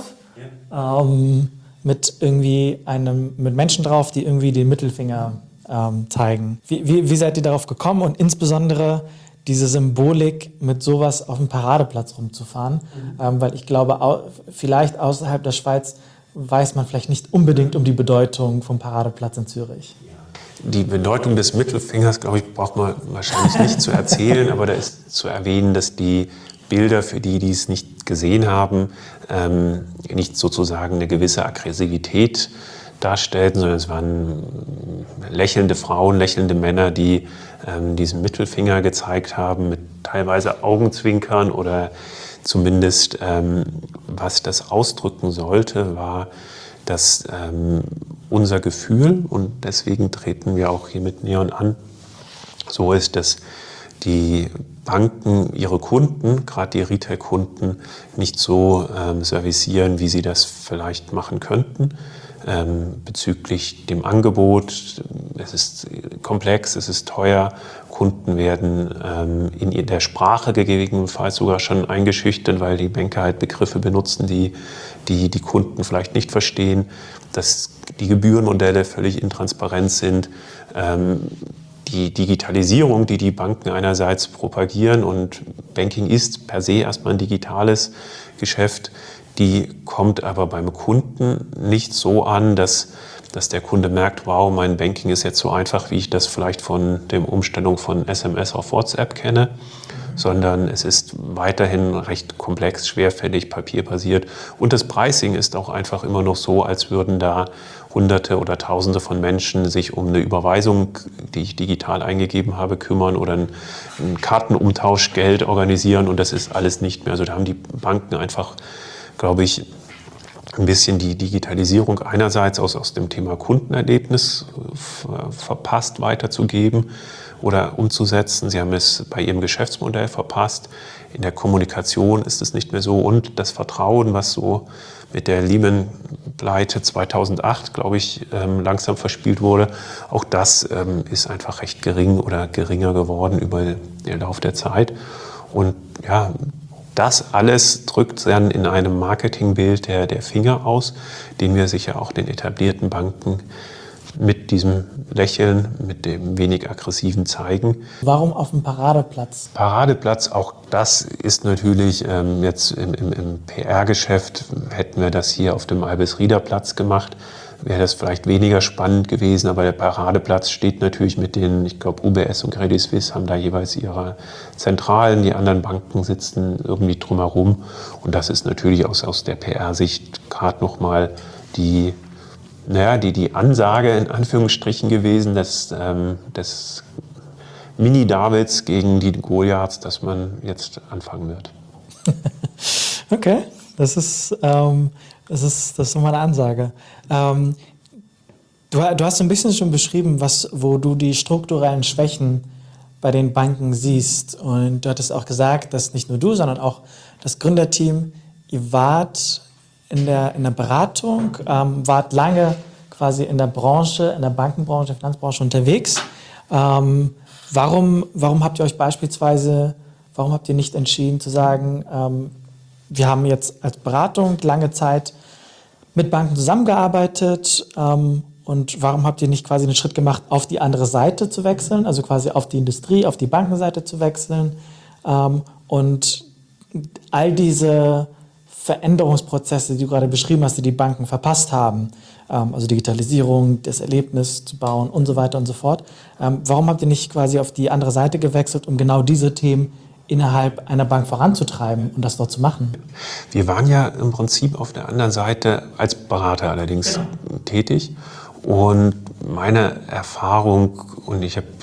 Speaker 2: mit Menschen drauf, die irgendwie den Mittelfinger zeigen. Wie seid ihr darauf gekommen und insbesondere diese Symbolik mit sowas auf dem Paradeplatz rumzufahren? Weil ich glaube, vielleicht außerhalb der Schweiz weiß man vielleicht nicht unbedingt um die Bedeutung vom Paradeplatz in Zürich.
Speaker 1: Die Bedeutung des Mittelfingers, glaube ich, braucht man wahrscheinlich nicht zu erzählen, aber da ist zu erwähnen, dass die Bilder, für die, die es nicht gesehen haben, nicht sozusagen eine gewisse Aggressivität darstellten, sondern es waren lächelnde Frauen, lächelnde Männer, die diesen Mittelfinger gezeigt haben, mit teilweise Augenzwinkern oder zumindest, was das ausdrücken sollte, war, dass unser Gefühl, und deswegen treten wir auch hier mit Neon an, so ist, dass die Banken ihre Kunden, gerade die Retail-Kunden, nicht so servicieren, wie sie das vielleicht machen könnten. Bezüglich dem Angebot, es ist komplex, es ist teuer, Kunden werden in der Sprache gegebenenfalls sogar schon eingeschüchtert, weil die Banker halt Begriffe benutzen, die Kunden vielleicht nicht verstehen, dass die Gebührenmodelle völlig intransparent sind. Die Digitalisierung, die die Banken einerseits propagieren, und Banking ist per se erstmal ein digitales Geschäft, die kommt aber beim Kunden nicht so an, dass der Kunde merkt, wow, mein Banking ist jetzt so einfach, wie ich das vielleicht von der Umstellung von SMS auf WhatsApp kenne, sondern es ist weiterhin recht komplex, schwerfällig, papierbasiert. Und das Pricing ist auch einfach immer noch so, als würden da Hunderte oder Tausende von Menschen sich um eine Überweisung, die ich digital eingegeben habe, kümmern oder ein Kartenumtauschgeld organisieren, und das ist alles nicht mehr. Also da haben die Banken einfach, glaube ich, ein bisschen die Digitalisierung einerseits aus dem Thema Kundenerlebnis verpasst weiterzugeben oder umzusetzen. Sie haben es bei ihrem Geschäftsmodell verpasst. In der Kommunikation ist es nicht mehr so. Und das Vertrauen, was so mit der Lehman-Pleite 2008, glaube ich, langsam verspielt wurde, auch das ist einfach recht gering oder geringer geworden über den Lauf der Zeit. Und ja, das alles drückt dann in einem Marketingbild der Finger aus, den wir sicher auch den etablierten Banken mit diesem Lächeln, mit dem wenig aggressiven zeigen.
Speaker 2: Warum auf dem Paradeplatz?
Speaker 1: Paradeplatz, auch das ist natürlich jetzt im PR-Geschäft, hätten wir das hier auf dem Albis-Rieder-Platz gemacht, wäre das vielleicht weniger spannend gewesen, aber der Paradeplatz steht natürlich mit den, ich glaube, UBS und Credit Suisse haben da jeweils ihre Zentralen, die anderen Banken sitzen irgendwie drumherum, und das ist natürlich aus der PR-Sicht gerade nochmal die Ansage in Anführungsstrichen gewesen des Mini-Davids gegen die Goliaths, dass man jetzt anfangen wird.
Speaker 2: Okay, das ist nochmal eine Ansage. Du hast ein bisschen schon beschrieben, wo du die strukturellen Schwächen bei den Banken siehst. Und du hattest auch gesagt, dass nicht nur du, sondern auch das Gründerteam, ihr wart in der Beratung, wart lange quasi in der Branche, in der Bankenbranche, der Finanzbranche unterwegs. Warum habt ihr euch warum habt ihr nicht entschieden zu sagen, wir haben jetzt als Beratung lange Zeit mit Banken zusammengearbeitet, und warum habt ihr nicht quasi einen Schritt gemacht, auf die andere Seite zu wechseln, also quasi auf die Industrie, auf die Bankenseite zu wechseln, und all diese Veränderungsprozesse, die du gerade beschrieben hast, die die Banken verpasst haben, also Digitalisierung, das Erlebnis zu bauen und so weiter und so fort. Warum habt ihr nicht quasi auf die andere Seite gewechselt, um genau diese Themen innerhalb einer Bank voranzutreiben und das dort zu machen?
Speaker 1: Wir waren ja im Prinzip auf der anderen Seite als Berater allerdings tätig. Und meine Erfahrung, und ich habe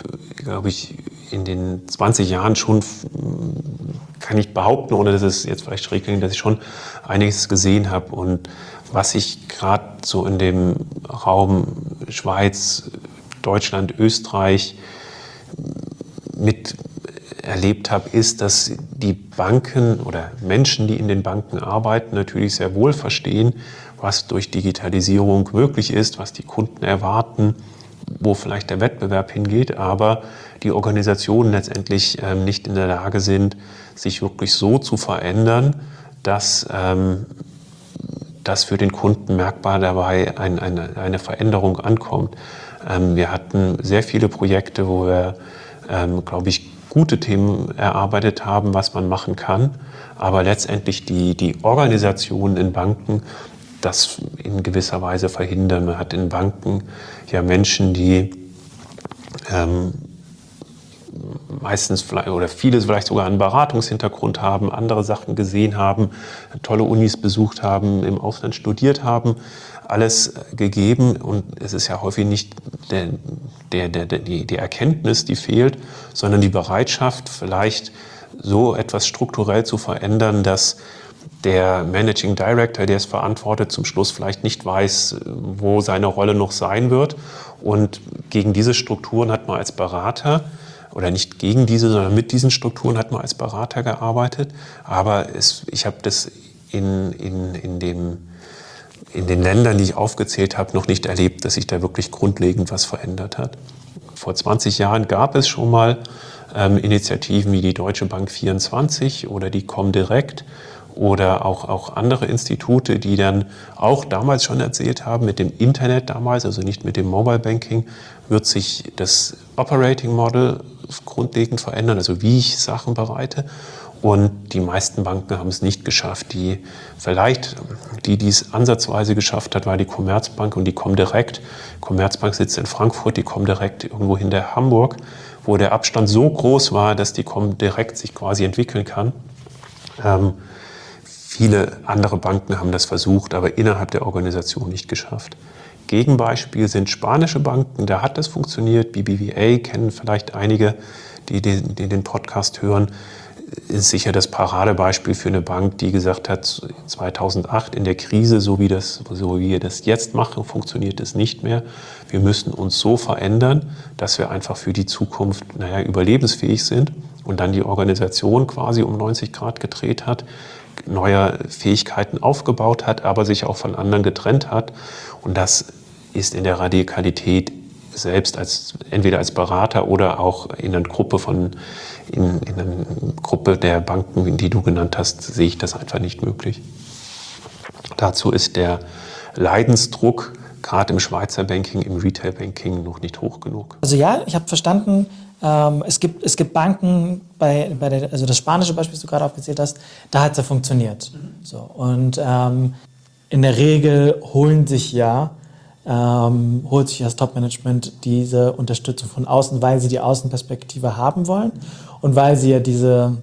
Speaker 1: glaube ich, in den 20 Jahren schon, kann ich behaupten, ohne dass es jetzt vielleicht schräg klingt, dass ich schon einiges gesehen habe. Und was ich gerade so in dem Raum Schweiz, Deutschland, Österreich mit erlebt habe, ist, dass die Banken oder Menschen, die in den Banken arbeiten, natürlich sehr wohl verstehen, was durch Digitalisierung möglich ist, was die Kunden erwarten, wo vielleicht der Wettbewerb hingeht, aber die Organisationen letztendlich nicht in der Lage sind, sich wirklich so zu verändern, dass für den Kunden merkbar dabei eine Veränderung ankommt. Wir hatten sehr viele Projekte, wo wir, glaube ich, gute Themen erarbeitet haben, was man machen kann, aber letztendlich die Organisation in Banken das in gewisser Weise verhindern. Man hat in Banken ja Menschen, die meistens vielleicht oder vieles vielleicht sogar einen Beratungshintergrund haben, andere Sachen gesehen haben, tolle Unis besucht haben, im Ausland studiert haben, alles gegeben. Und es ist ja häufig nicht die Erkenntnis, die fehlt, sondern die Bereitschaft, vielleicht so etwas strukturell zu verändern, dass der Managing Director, der es verantwortet, zum Schluss vielleicht nicht weiß, wo seine Rolle noch sein wird. Und gegen diese Strukturen hat man als Berater, oder nicht gegen diese, sondern mit diesen Strukturen hat man als Berater gearbeitet. Aber ich habe das in den Ländern, die ich aufgezählt habe, noch nicht erlebt, dass sich da wirklich grundlegend was verändert hat. Vor 20 Jahren gab es schon mal Initiativen wie die Deutsche Bank 24 oder die Comdirect oder auch andere Institute, die dann auch damals schon erzählt haben, mit dem Internet damals, also nicht mit dem Mobile Banking, wird sich das Operating Model grundlegend verändern, also wie ich Sachen bereite. Und die meisten Banken haben es nicht geschafft. Die es ansatzweise geschafft hat, war die Commerzbank und die Comdirect. Commerzbank sitzt in Frankfurt, die Comdirect irgendwo hinter Hamburg, wo der Abstand so groß war, dass die Comdirect sich quasi entwickeln kann. Viele andere Banken haben das versucht, aber innerhalb der Organisation nicht geschafft. Gegenbeispiel sind spanische Banken, da hat das funktioniert. BBVA kennen vielleicht einige, die den Podcast hören. Ist sicher das Paradebeispiel für eine Bank, die gesagt hat, 2008 in der Krise, so wie wir das jetzt machen, funktioniert es nicht mehr. Wir müssen uns so verändern, dass wir einfach für die Zukunft überlebensfähig sind. Und dann die Organisation quasi um 90 Grad gedreht hat, neue Fähigkeiten aufgebaut hat, aber sich auch von anderen getrennt hat. Und das ist in der Radikalität selbst entweder als Berater oder auch in einer Gruppe der Banken, die du genannt hast, sehe ich das einfach nicht möglich. Dazu ist der Leidensdruck gerade im Schweizer Banking, im Retail-Banking noch nicht hoch genug.
Speaker 2: Also ja, ich habe verstanden, es gibt Banken, also das spanische Beispiel, das du gerade aufgezählt hast, da hat es ja funktioniert. So, und in der Regel holt sich das Top-Management diese Unterstützung von außen, weil sie die Außenperspektive haben wollen und weil sie ja diese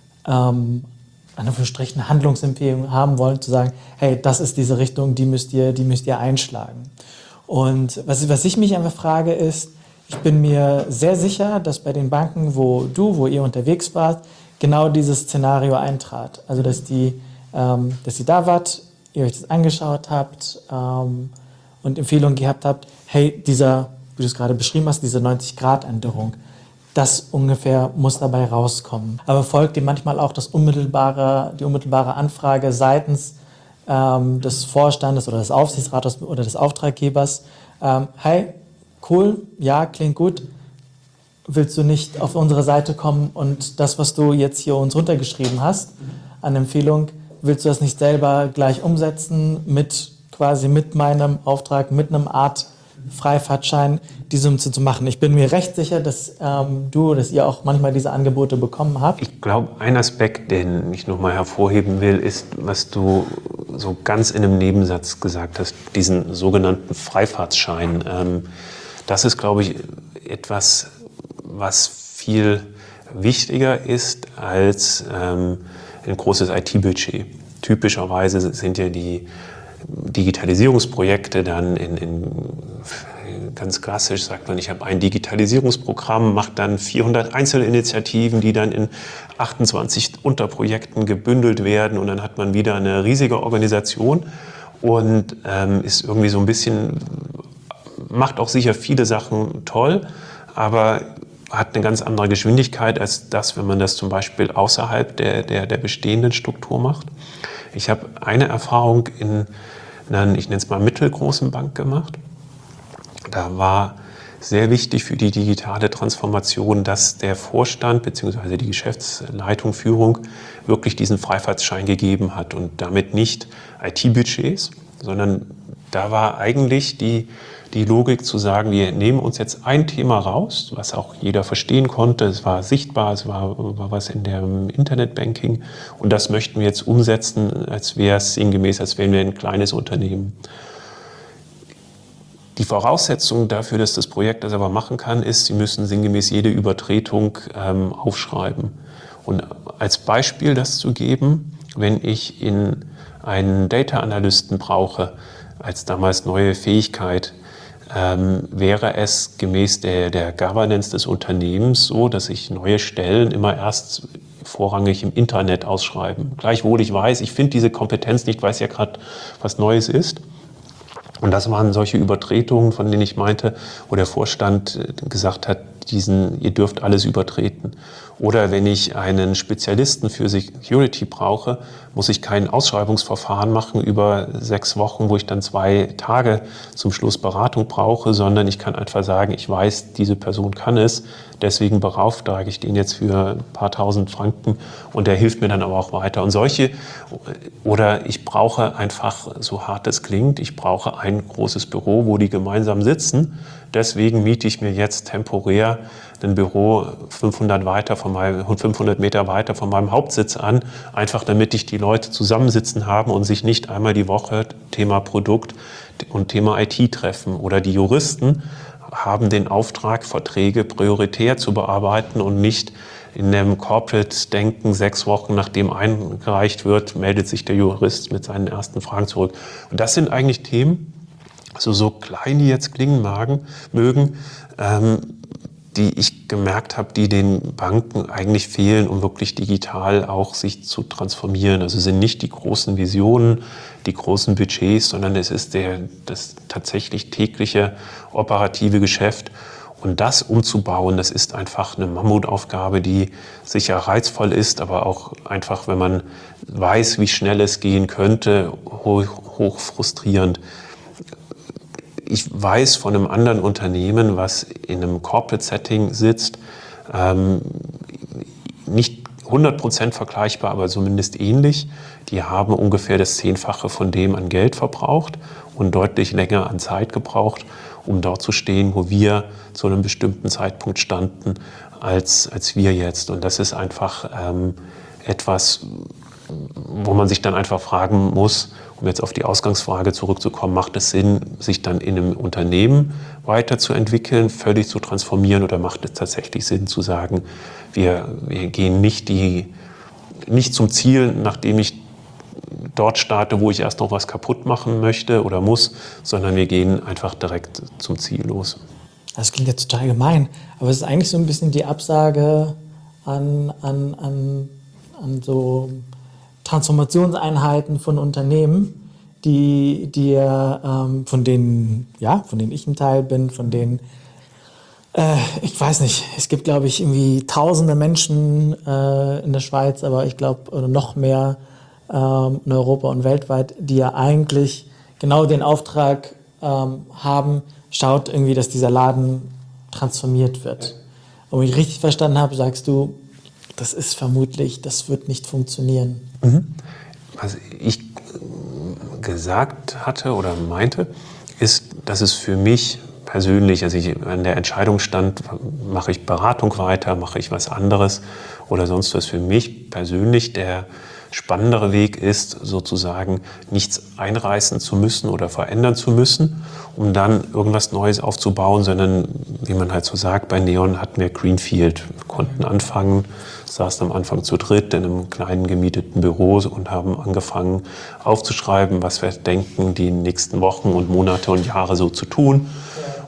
Speaker 2: Handlungsempfehlung haben wollen, zu sagen, hey, das ist diese Richtung, die müsst ihr einschlagen. Und was ich mich einfach frage ist, ich bin mir sehr sicher, dass bei den Banken, wo ihr unterwegs wart, genau dieses Szenario eintrat. Also dass ihr da wart, ihr euch das angeschaut habt und Empfehlungen gehabt habt, hey, wie du es gerade beschrieben hast, diese 90-Grad-Änderung, das ungefähr muss dabei rauskommen. Aber folgt dem manchmal auch die unmittelbare Anfrage seitens des Vorstandes oder des Aufsichtsrates oder des Auftraggebers, hey, cool, ja, klingt gut, willst du nicht auf unsere Seite kommen und das, was du jetzt hier uns runtergeschrieben hast an Empfehlung, willst du das nicht selber gleich umsetzen mit meinem Auftrag, mit einem Art Freifahrtschein, diese zu machen. Ich bin mir recht sicher, dass ihr auch manchmal diese Angebote bekommen habt.
Speaker 1: Ich glaube, ein Aspekt, den ich nochmal hervorheben will, ist, was du so ganz in einem Nebensatz gesagt hast, diesen sogenannten Freifahrtschein. Das ist, glaube ich, etwas, was viel wichtiger ist als ein großes IT-Budget. Typischerweise sind ja die Digitalisierungsprojekte dann in ganz klassisch sagt man, ich habe ein Digitalisierungsprogramm, mache dann 400 Einzelinitiativen, die dann in 28 Unterprojekten gebündelt werden und dann hat man wieder eine riesige Organisation und ist irgendwie so ein bisschen, macht auch sicher viele Sachen toll, aber hat eine ganz andere Geschwindigkeit als das, wenn man das zum Beispiel außerhalb der bestehenden Struktur macht. Ich habe eine Erfahrung in einer, ich nenne es mal mittelgroßen Bank gemacht. Da war sehr wichtig für die digitale Transformation, dass der Vorstand bzw. die Geschäftsleitung, Führung wirklich diesen Freifahrtschein gegeben hat und damit nicht IT-Budgets, sondern da war eigentlich die Logik zu sagen, wir nehmen uns jetzt ein Thema raus, was auch jeder verstehen konnte, es war sichtbar, es war was in dem Internetbanking und das möchten wir jetzt umsetzen, als wäre es sinngemäß, als wären wir ein kleines Unternehmen. Die Voraussetzung dafür, dass das Projekt das aber machen kann, ist, Sie müssen sinngemäß jede Übertretung aufschreiben. Und als Beispiel das zu geben, wenn ich in einen Data Analysten brauche, als damals neue Fähigkeit, wäre es gemäß der Governance des Unternehmens so, dass ich neue Stellen immer erst vorrangig im Internet ausschreiben. Gleichwohl ich weiß, ich finde diese Kompetenz nicht, weil es ja gerade was Neues ist. Und das waren solche Übertretungen, von denen ich meinte, wo der Vorstand gesagt hat, ihr dürft alles übertreten. Oder wenn ich einen Spezialisten für Security brauche, muss ich kein Ausschreibungsverfahren machen über 6 Wochen, wo ich dann 2 Tage zum Schluss Beratung brauche, sondern ich kann einfach sagen, ich weiß, diese Person kann es, deswegen beauftrage ich den jetzt für ein paar tausend Franken und der hilft mir dann aber auch weiter. Und solche, oder ich brauche einfach, so hart es klingt, ich brauche ein großes Büro, wo die gemeinsam sitzen. Deswegen miete ich mir jetzt temporär ein Büro 500 Meter weiter von meinem Hauptsitz an, einfach damit ich die Leute zusammensitzen habe und sich nicht einmal die Woche Thema Produkt und Thema IT treffen. Oder die Juristen haben den Auftrag, Verträge prioritär zu bearbeiten und nicht in dem Corporate-Denken 6 Wochen, nachdem eingereicht wird, meldet sich der Jurist mit seinen ersten Fragen zurück. Und das sind eigentlich Themen, also so klein die jetzt klingen mögen, die ich gemerkt habe, die den Banken eigentlich fehlen, um wirklich digital auch sich zu transformieren. Also es sind nicht die großen Visionen, die großen Budgets, sondern es ist das tatsächlich tägliche operative Geschäft. Und das umzubauen, das ist einfach eine Mammutaufgabe, die sicher reizvoll ist, aber auch einfach, wenn man weiß, wie schnell es gehen könnte, hoch frustrierend. Ich weiß von einem anderen Unternehmen, was in einem Corporate-Setting sitzt, nicht 100% vergleichbar, aber zumindest ähnlich. Die haben ungefähr das 10-fache von dem an Geld verbraucht und deutlich länger an Zeit gebraucht, um dort zu stehen, wo wir zu einem bestimmten Zeitpunkt standen, als wir jetzt. Und das ist einfach etwas, wo man sich dann einfach fragen muss, um jetzt auf die Ausgangsfrage zurückzukommen, macht es Sinn, sich dann in einem Unternehmen weiterzuentwickeln, völlig zu transformieren, oder macht es tatsächlich Sinn zu sagen, wir gehen nicht zum Ziel, nachdem ich dort starte, wo ich erst noch was kaputt machen möchte oder muss, sondern wir gehen einfach direkt zum Ziel los.
Speaker 2: Das klingt jetzt total gemein, aber es ist eigentlich so ein bisschen die Absage an so Transformationseinheiten von Unternehmen, von denen ich ein Teil bin, von denen, ich weiß nicht, es gibt, glaube ich, irgendwie tausende Menschen in der Schweiz, aber ich glaube noch mehr in Europa und weltweit, die ja eigentlich genau den Auftrag haben, schaut irgendwie, dass dieser Laden transformiert wird. Und wenn ich richtig verstanden habe, sagst du, das wird nicht funktionieren.
Speaker 1: Was ich gesagt hatte oder meinte, ist, dass es für mich persönlich, also ich an der Entscheidung stand, mache ich Beratung weiter, mache ich was anderes oder sonst was, für mich persönlich der spannendere Weg ist, sozusagen nichts einreißen zu müssen oder verändern zu müssen, um dann irgendwas Neues aufzubauen, sondern, wie man halt so sagt, bei Neon hatten wir Greenfield. Wir konnten anfangen, saßen am Anfang zu dritt in einem kleinen gemieteten Büro und haben angefangen aufzuschreiben, was wir denken, die nächsten Wochen und Monate und Jahre so zu tun.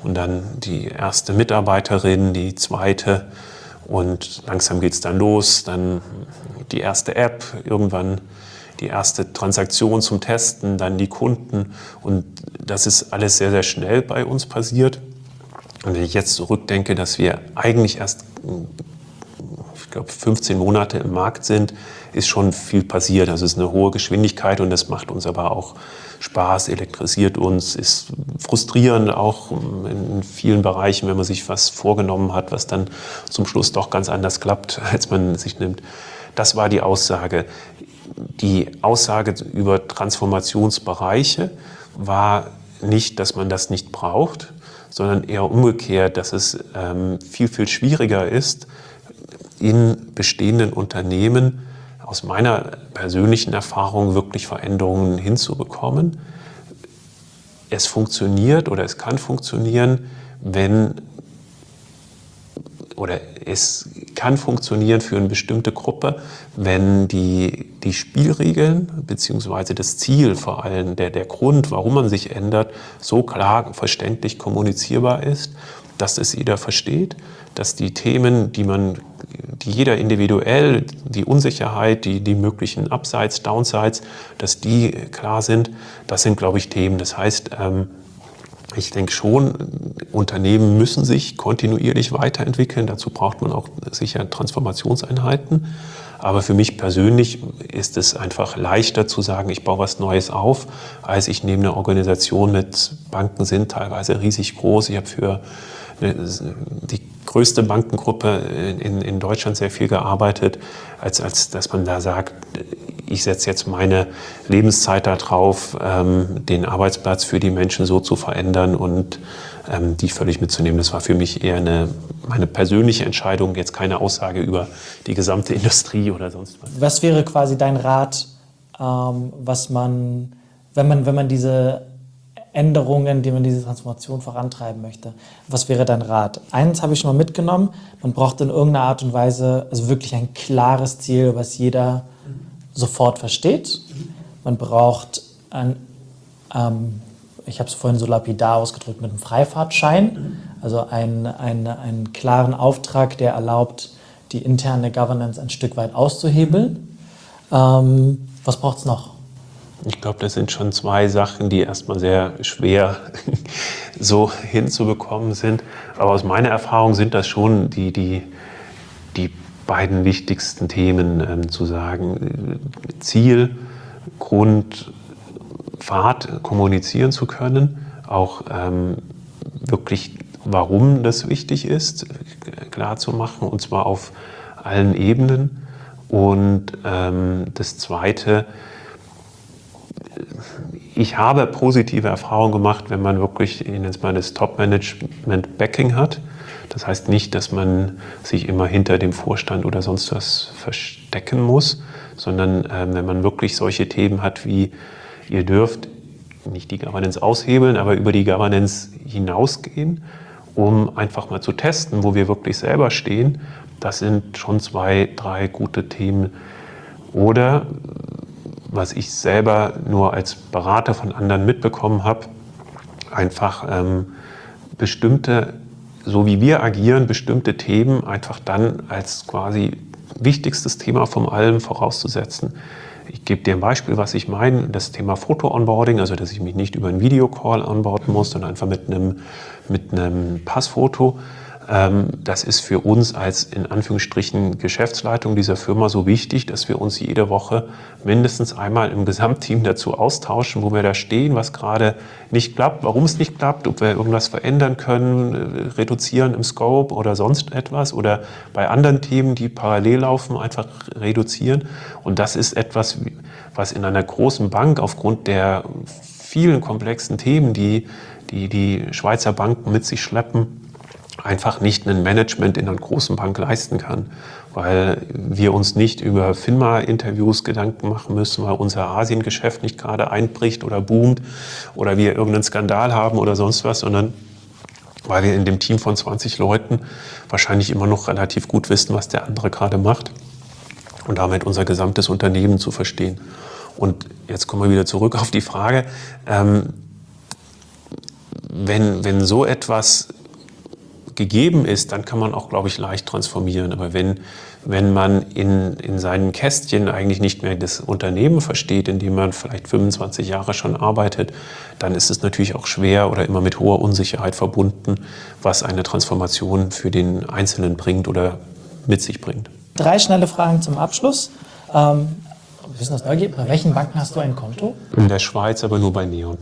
Speaker 1: und dann die erste Mitarbeiterin, die zweite und langsam geht es dann los, dann die erste App, irgendwann die erste Transaktion zum Testen, dann die Kunden und das ist alles sehr, sehr schnell bei uns passiert. Und wenn ich jetzt zurückdenke, dass wir eigentlich erst, ich glaube, 15 Monate im Markt sind, ist schon viel passiert. Also es ist eine hohe Geschwindigkeit und das macht uns aber auch Spaß, elektrisiert uns, ist frustrierend auch in vielen Bereichen, wenn man sich was vorgenommen hat, was dann zum Schluss doch ganz anders klappt, als man sich nimmt. Das war die Aussage. Die Aussage über Transformationsbereiche war nicht, dass man das nicht braucht, sondern eher umgekehrt, dass es viel, viel schwieriger ist, in bestehenden Unternehmen aus meiner persönlichen Erfahrung wirklich Veränderungen hinzubekommen. Es funktioniert oder es kann funktionieren, es kann funktionieren für eine bestimmte Gruppe, wenn die Spielregeln bzw. das Ziel, vor allem der Grund, warum man sich ändert, so klar verständlich kommunizierbar ist, dass es jeder versteht, dass die Themen, die jeder individuell, die Unsicherheit, die möglichen Upsides, Downsides, dass die klar sind, das sind, glaube ich, Themen. Das heißt, ich denke schon, Unternehmen müssen sich kontinuierlich weiterentwickeln. Dazu braucht man auch sicher Transformationseinheiten. Aber für mich persönlich ist es einfach leichter zu sagen, ich baue was Neues auf, als ich nehme eine Organisation mit Banken sind teilweise riesig groß. Ich habe für die größte Bankengruppe in Deutschland sehr viel gearbeitet, als dass man da sagt, ich setze jetzt meine Lebenszeit da drauf, den Arbeitsplatz für die Menschen so zu verändern und die völlig mitzunehmen. Das war für mich eher meine persönliche Entscheidung, jetzt keine Aussage über die gesamte Industrie oder sonst was.
Speaker 2: Was wäre quasi dein Rat, was man, wenn man diese Änderungen, die man diese Transformation vorantreiben möchte, was wäre dein Rat? Eins habe ich schon mal mitgenommen, man braucht in irgendeiner Art und Weise also wirklich ein klares Ziel, was jeder sofort versteht. Man braucht ich habe es vorhin so lapidar ausgedrückt, mit einem Freifahrtschein, also einen klaren Auftrag, der erlaubt, die interne Governance ein Stück weit auszuhebeln. Was braucht es noch?
Speaker 1: Ich glaube, das sind schon zwei Sachen, die erstmal sehr schwer so hinzubekommen sind. Aber aus meiner Erfahrung sind das schon die beiden wichtigsten Themen, zu sagen. Ziel, Grund, Pfad kommunizieren zu können. Auch wirklich, warum das wichtig ist, klar zu machen. Und zwar auf allen Ebenen. Und das Zweite, ich habe positive Erfahrungen gemacht, wenn man wirklich das Top-Management-Backing hat. Das heißt nicht, dass man sich immer hinter dem Vorstand oder sonst was verstecken muss, sondern wenn man wirklich solche Themen hat wie, ihr dürft nicht die Governance aushebeln, aber über die Governance hinausgehen, um einfach mal zu testen, wo wir wirklich selber stehen. Das sind schon 2, 3 gute Themen. Oder was ich selber nur als Berater von anderen mitbekommen habe, einfach bestimmte, so wie wir agieren, bestimmte Themen einfach dann als quasi wichtigstes Thema von allem vorauszusetzen. Ich gebe dir ein Beispiel, was ich meine, das Thema Foto-Onboarding, also dass ich mich nicht über einen Videocall onboarden muss, sondern einfach mit einem Passfoto. Das ist für uns als in Anführungsstrichen Geschäftsleitung dieser Firma so wichtig, dass wir uns jede Woche mindestens einmal im Gesamtteam dazu austauschen, wo wir da stehen, was gerade nicht klappt, warum es nicht klappt, ob wir irgendwas verändern können, reduzieren im Scope oder sonst etwas oder bei anderen Themen, die parallel laufen, einfach reduzieren. Und das ist etwas, was in einer großen Bank aufgrund der vielen komplexen Themen, die Schweizer Banken mit sich schleppen, einfach nicht ein Management in einer großen Bank leisten kann, weil wir uns nicht über FINMA-Interviews Gedanken machen müssen, weil unser Asiengeschäft nicht gerade einbricht oder boomt oder wir irgendeinen Skandal haben oder sonst was, sondern weil wir in dem Team von 20 Leuten wahrscheinlich immer noch relativ gut wissen, was der andere gerade macht und damit unser gesamtes Unternehmen zu verstehen. Und jetzt kommen wir wieder zurück auf die Frage, wenn so etwas gegeben ist, dann kann man auch, glaube ich, leicht transformieren. Aber wenn man in seinen Kästchen eigentlich nicht mehr das Unternehmen versteht, in dem man vielleicht 25 Jahre schon arbeitet, dann ist es natürlich auch schwer oder immer mit hoher Unsicherheit verbunden, was eine Transformation für den Einzelnen bringt oder mit sich bringt.
Speaker 2: 3 schnelle Fragen zum Abschluss. Wir wissen das Neugier. Bei welchen Banken hast du ein Konto?
Speaker 1: In der Schweiz, aber nur bei Neon.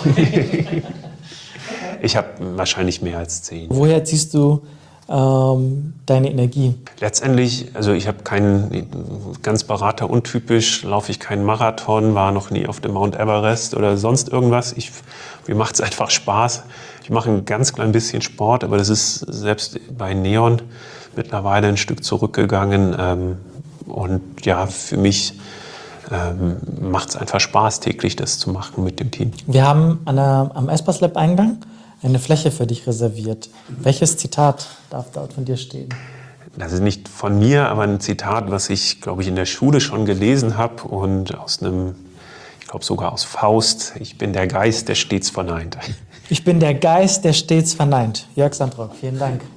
Speaker 1: Ich habe wahrscheinlich mehr als 10.
Speaker 2: Woher ziehst du deine Energie?
Speaker 1: Letztendlich, also ich habe keinen, ganz berateruntypisch, laufe ich keinen Marathon, war noch nie auf dem Mount Everest oder sonst irgendwas. Mir macht es einfach Spaß. Ich mache ein ganz klein bisschen Sport, aber das ist selbst bei Neon mittlerweile ein Stück zurückgegangen. Und ja, für mich macht es einfach Spaß, täglich das zu machen mit dem Team.
Speaker 2: Wir haben am Espas Lab Eingang eine Fläche für dich reserviert. Welches Zitat darf dort von dir stehen?
Speaker 1: Das ist nicht von mir, aber ein Zitat, was ich, glaube ich, in der Schule schon gelesen habe und aus einem, ich glaube sogar aus Faust. Ich bin der Geist, der stets verneint.
Speaker 2: Ich bin der Geist, der stets verneint. Jörg Sandrock, vielen Dank.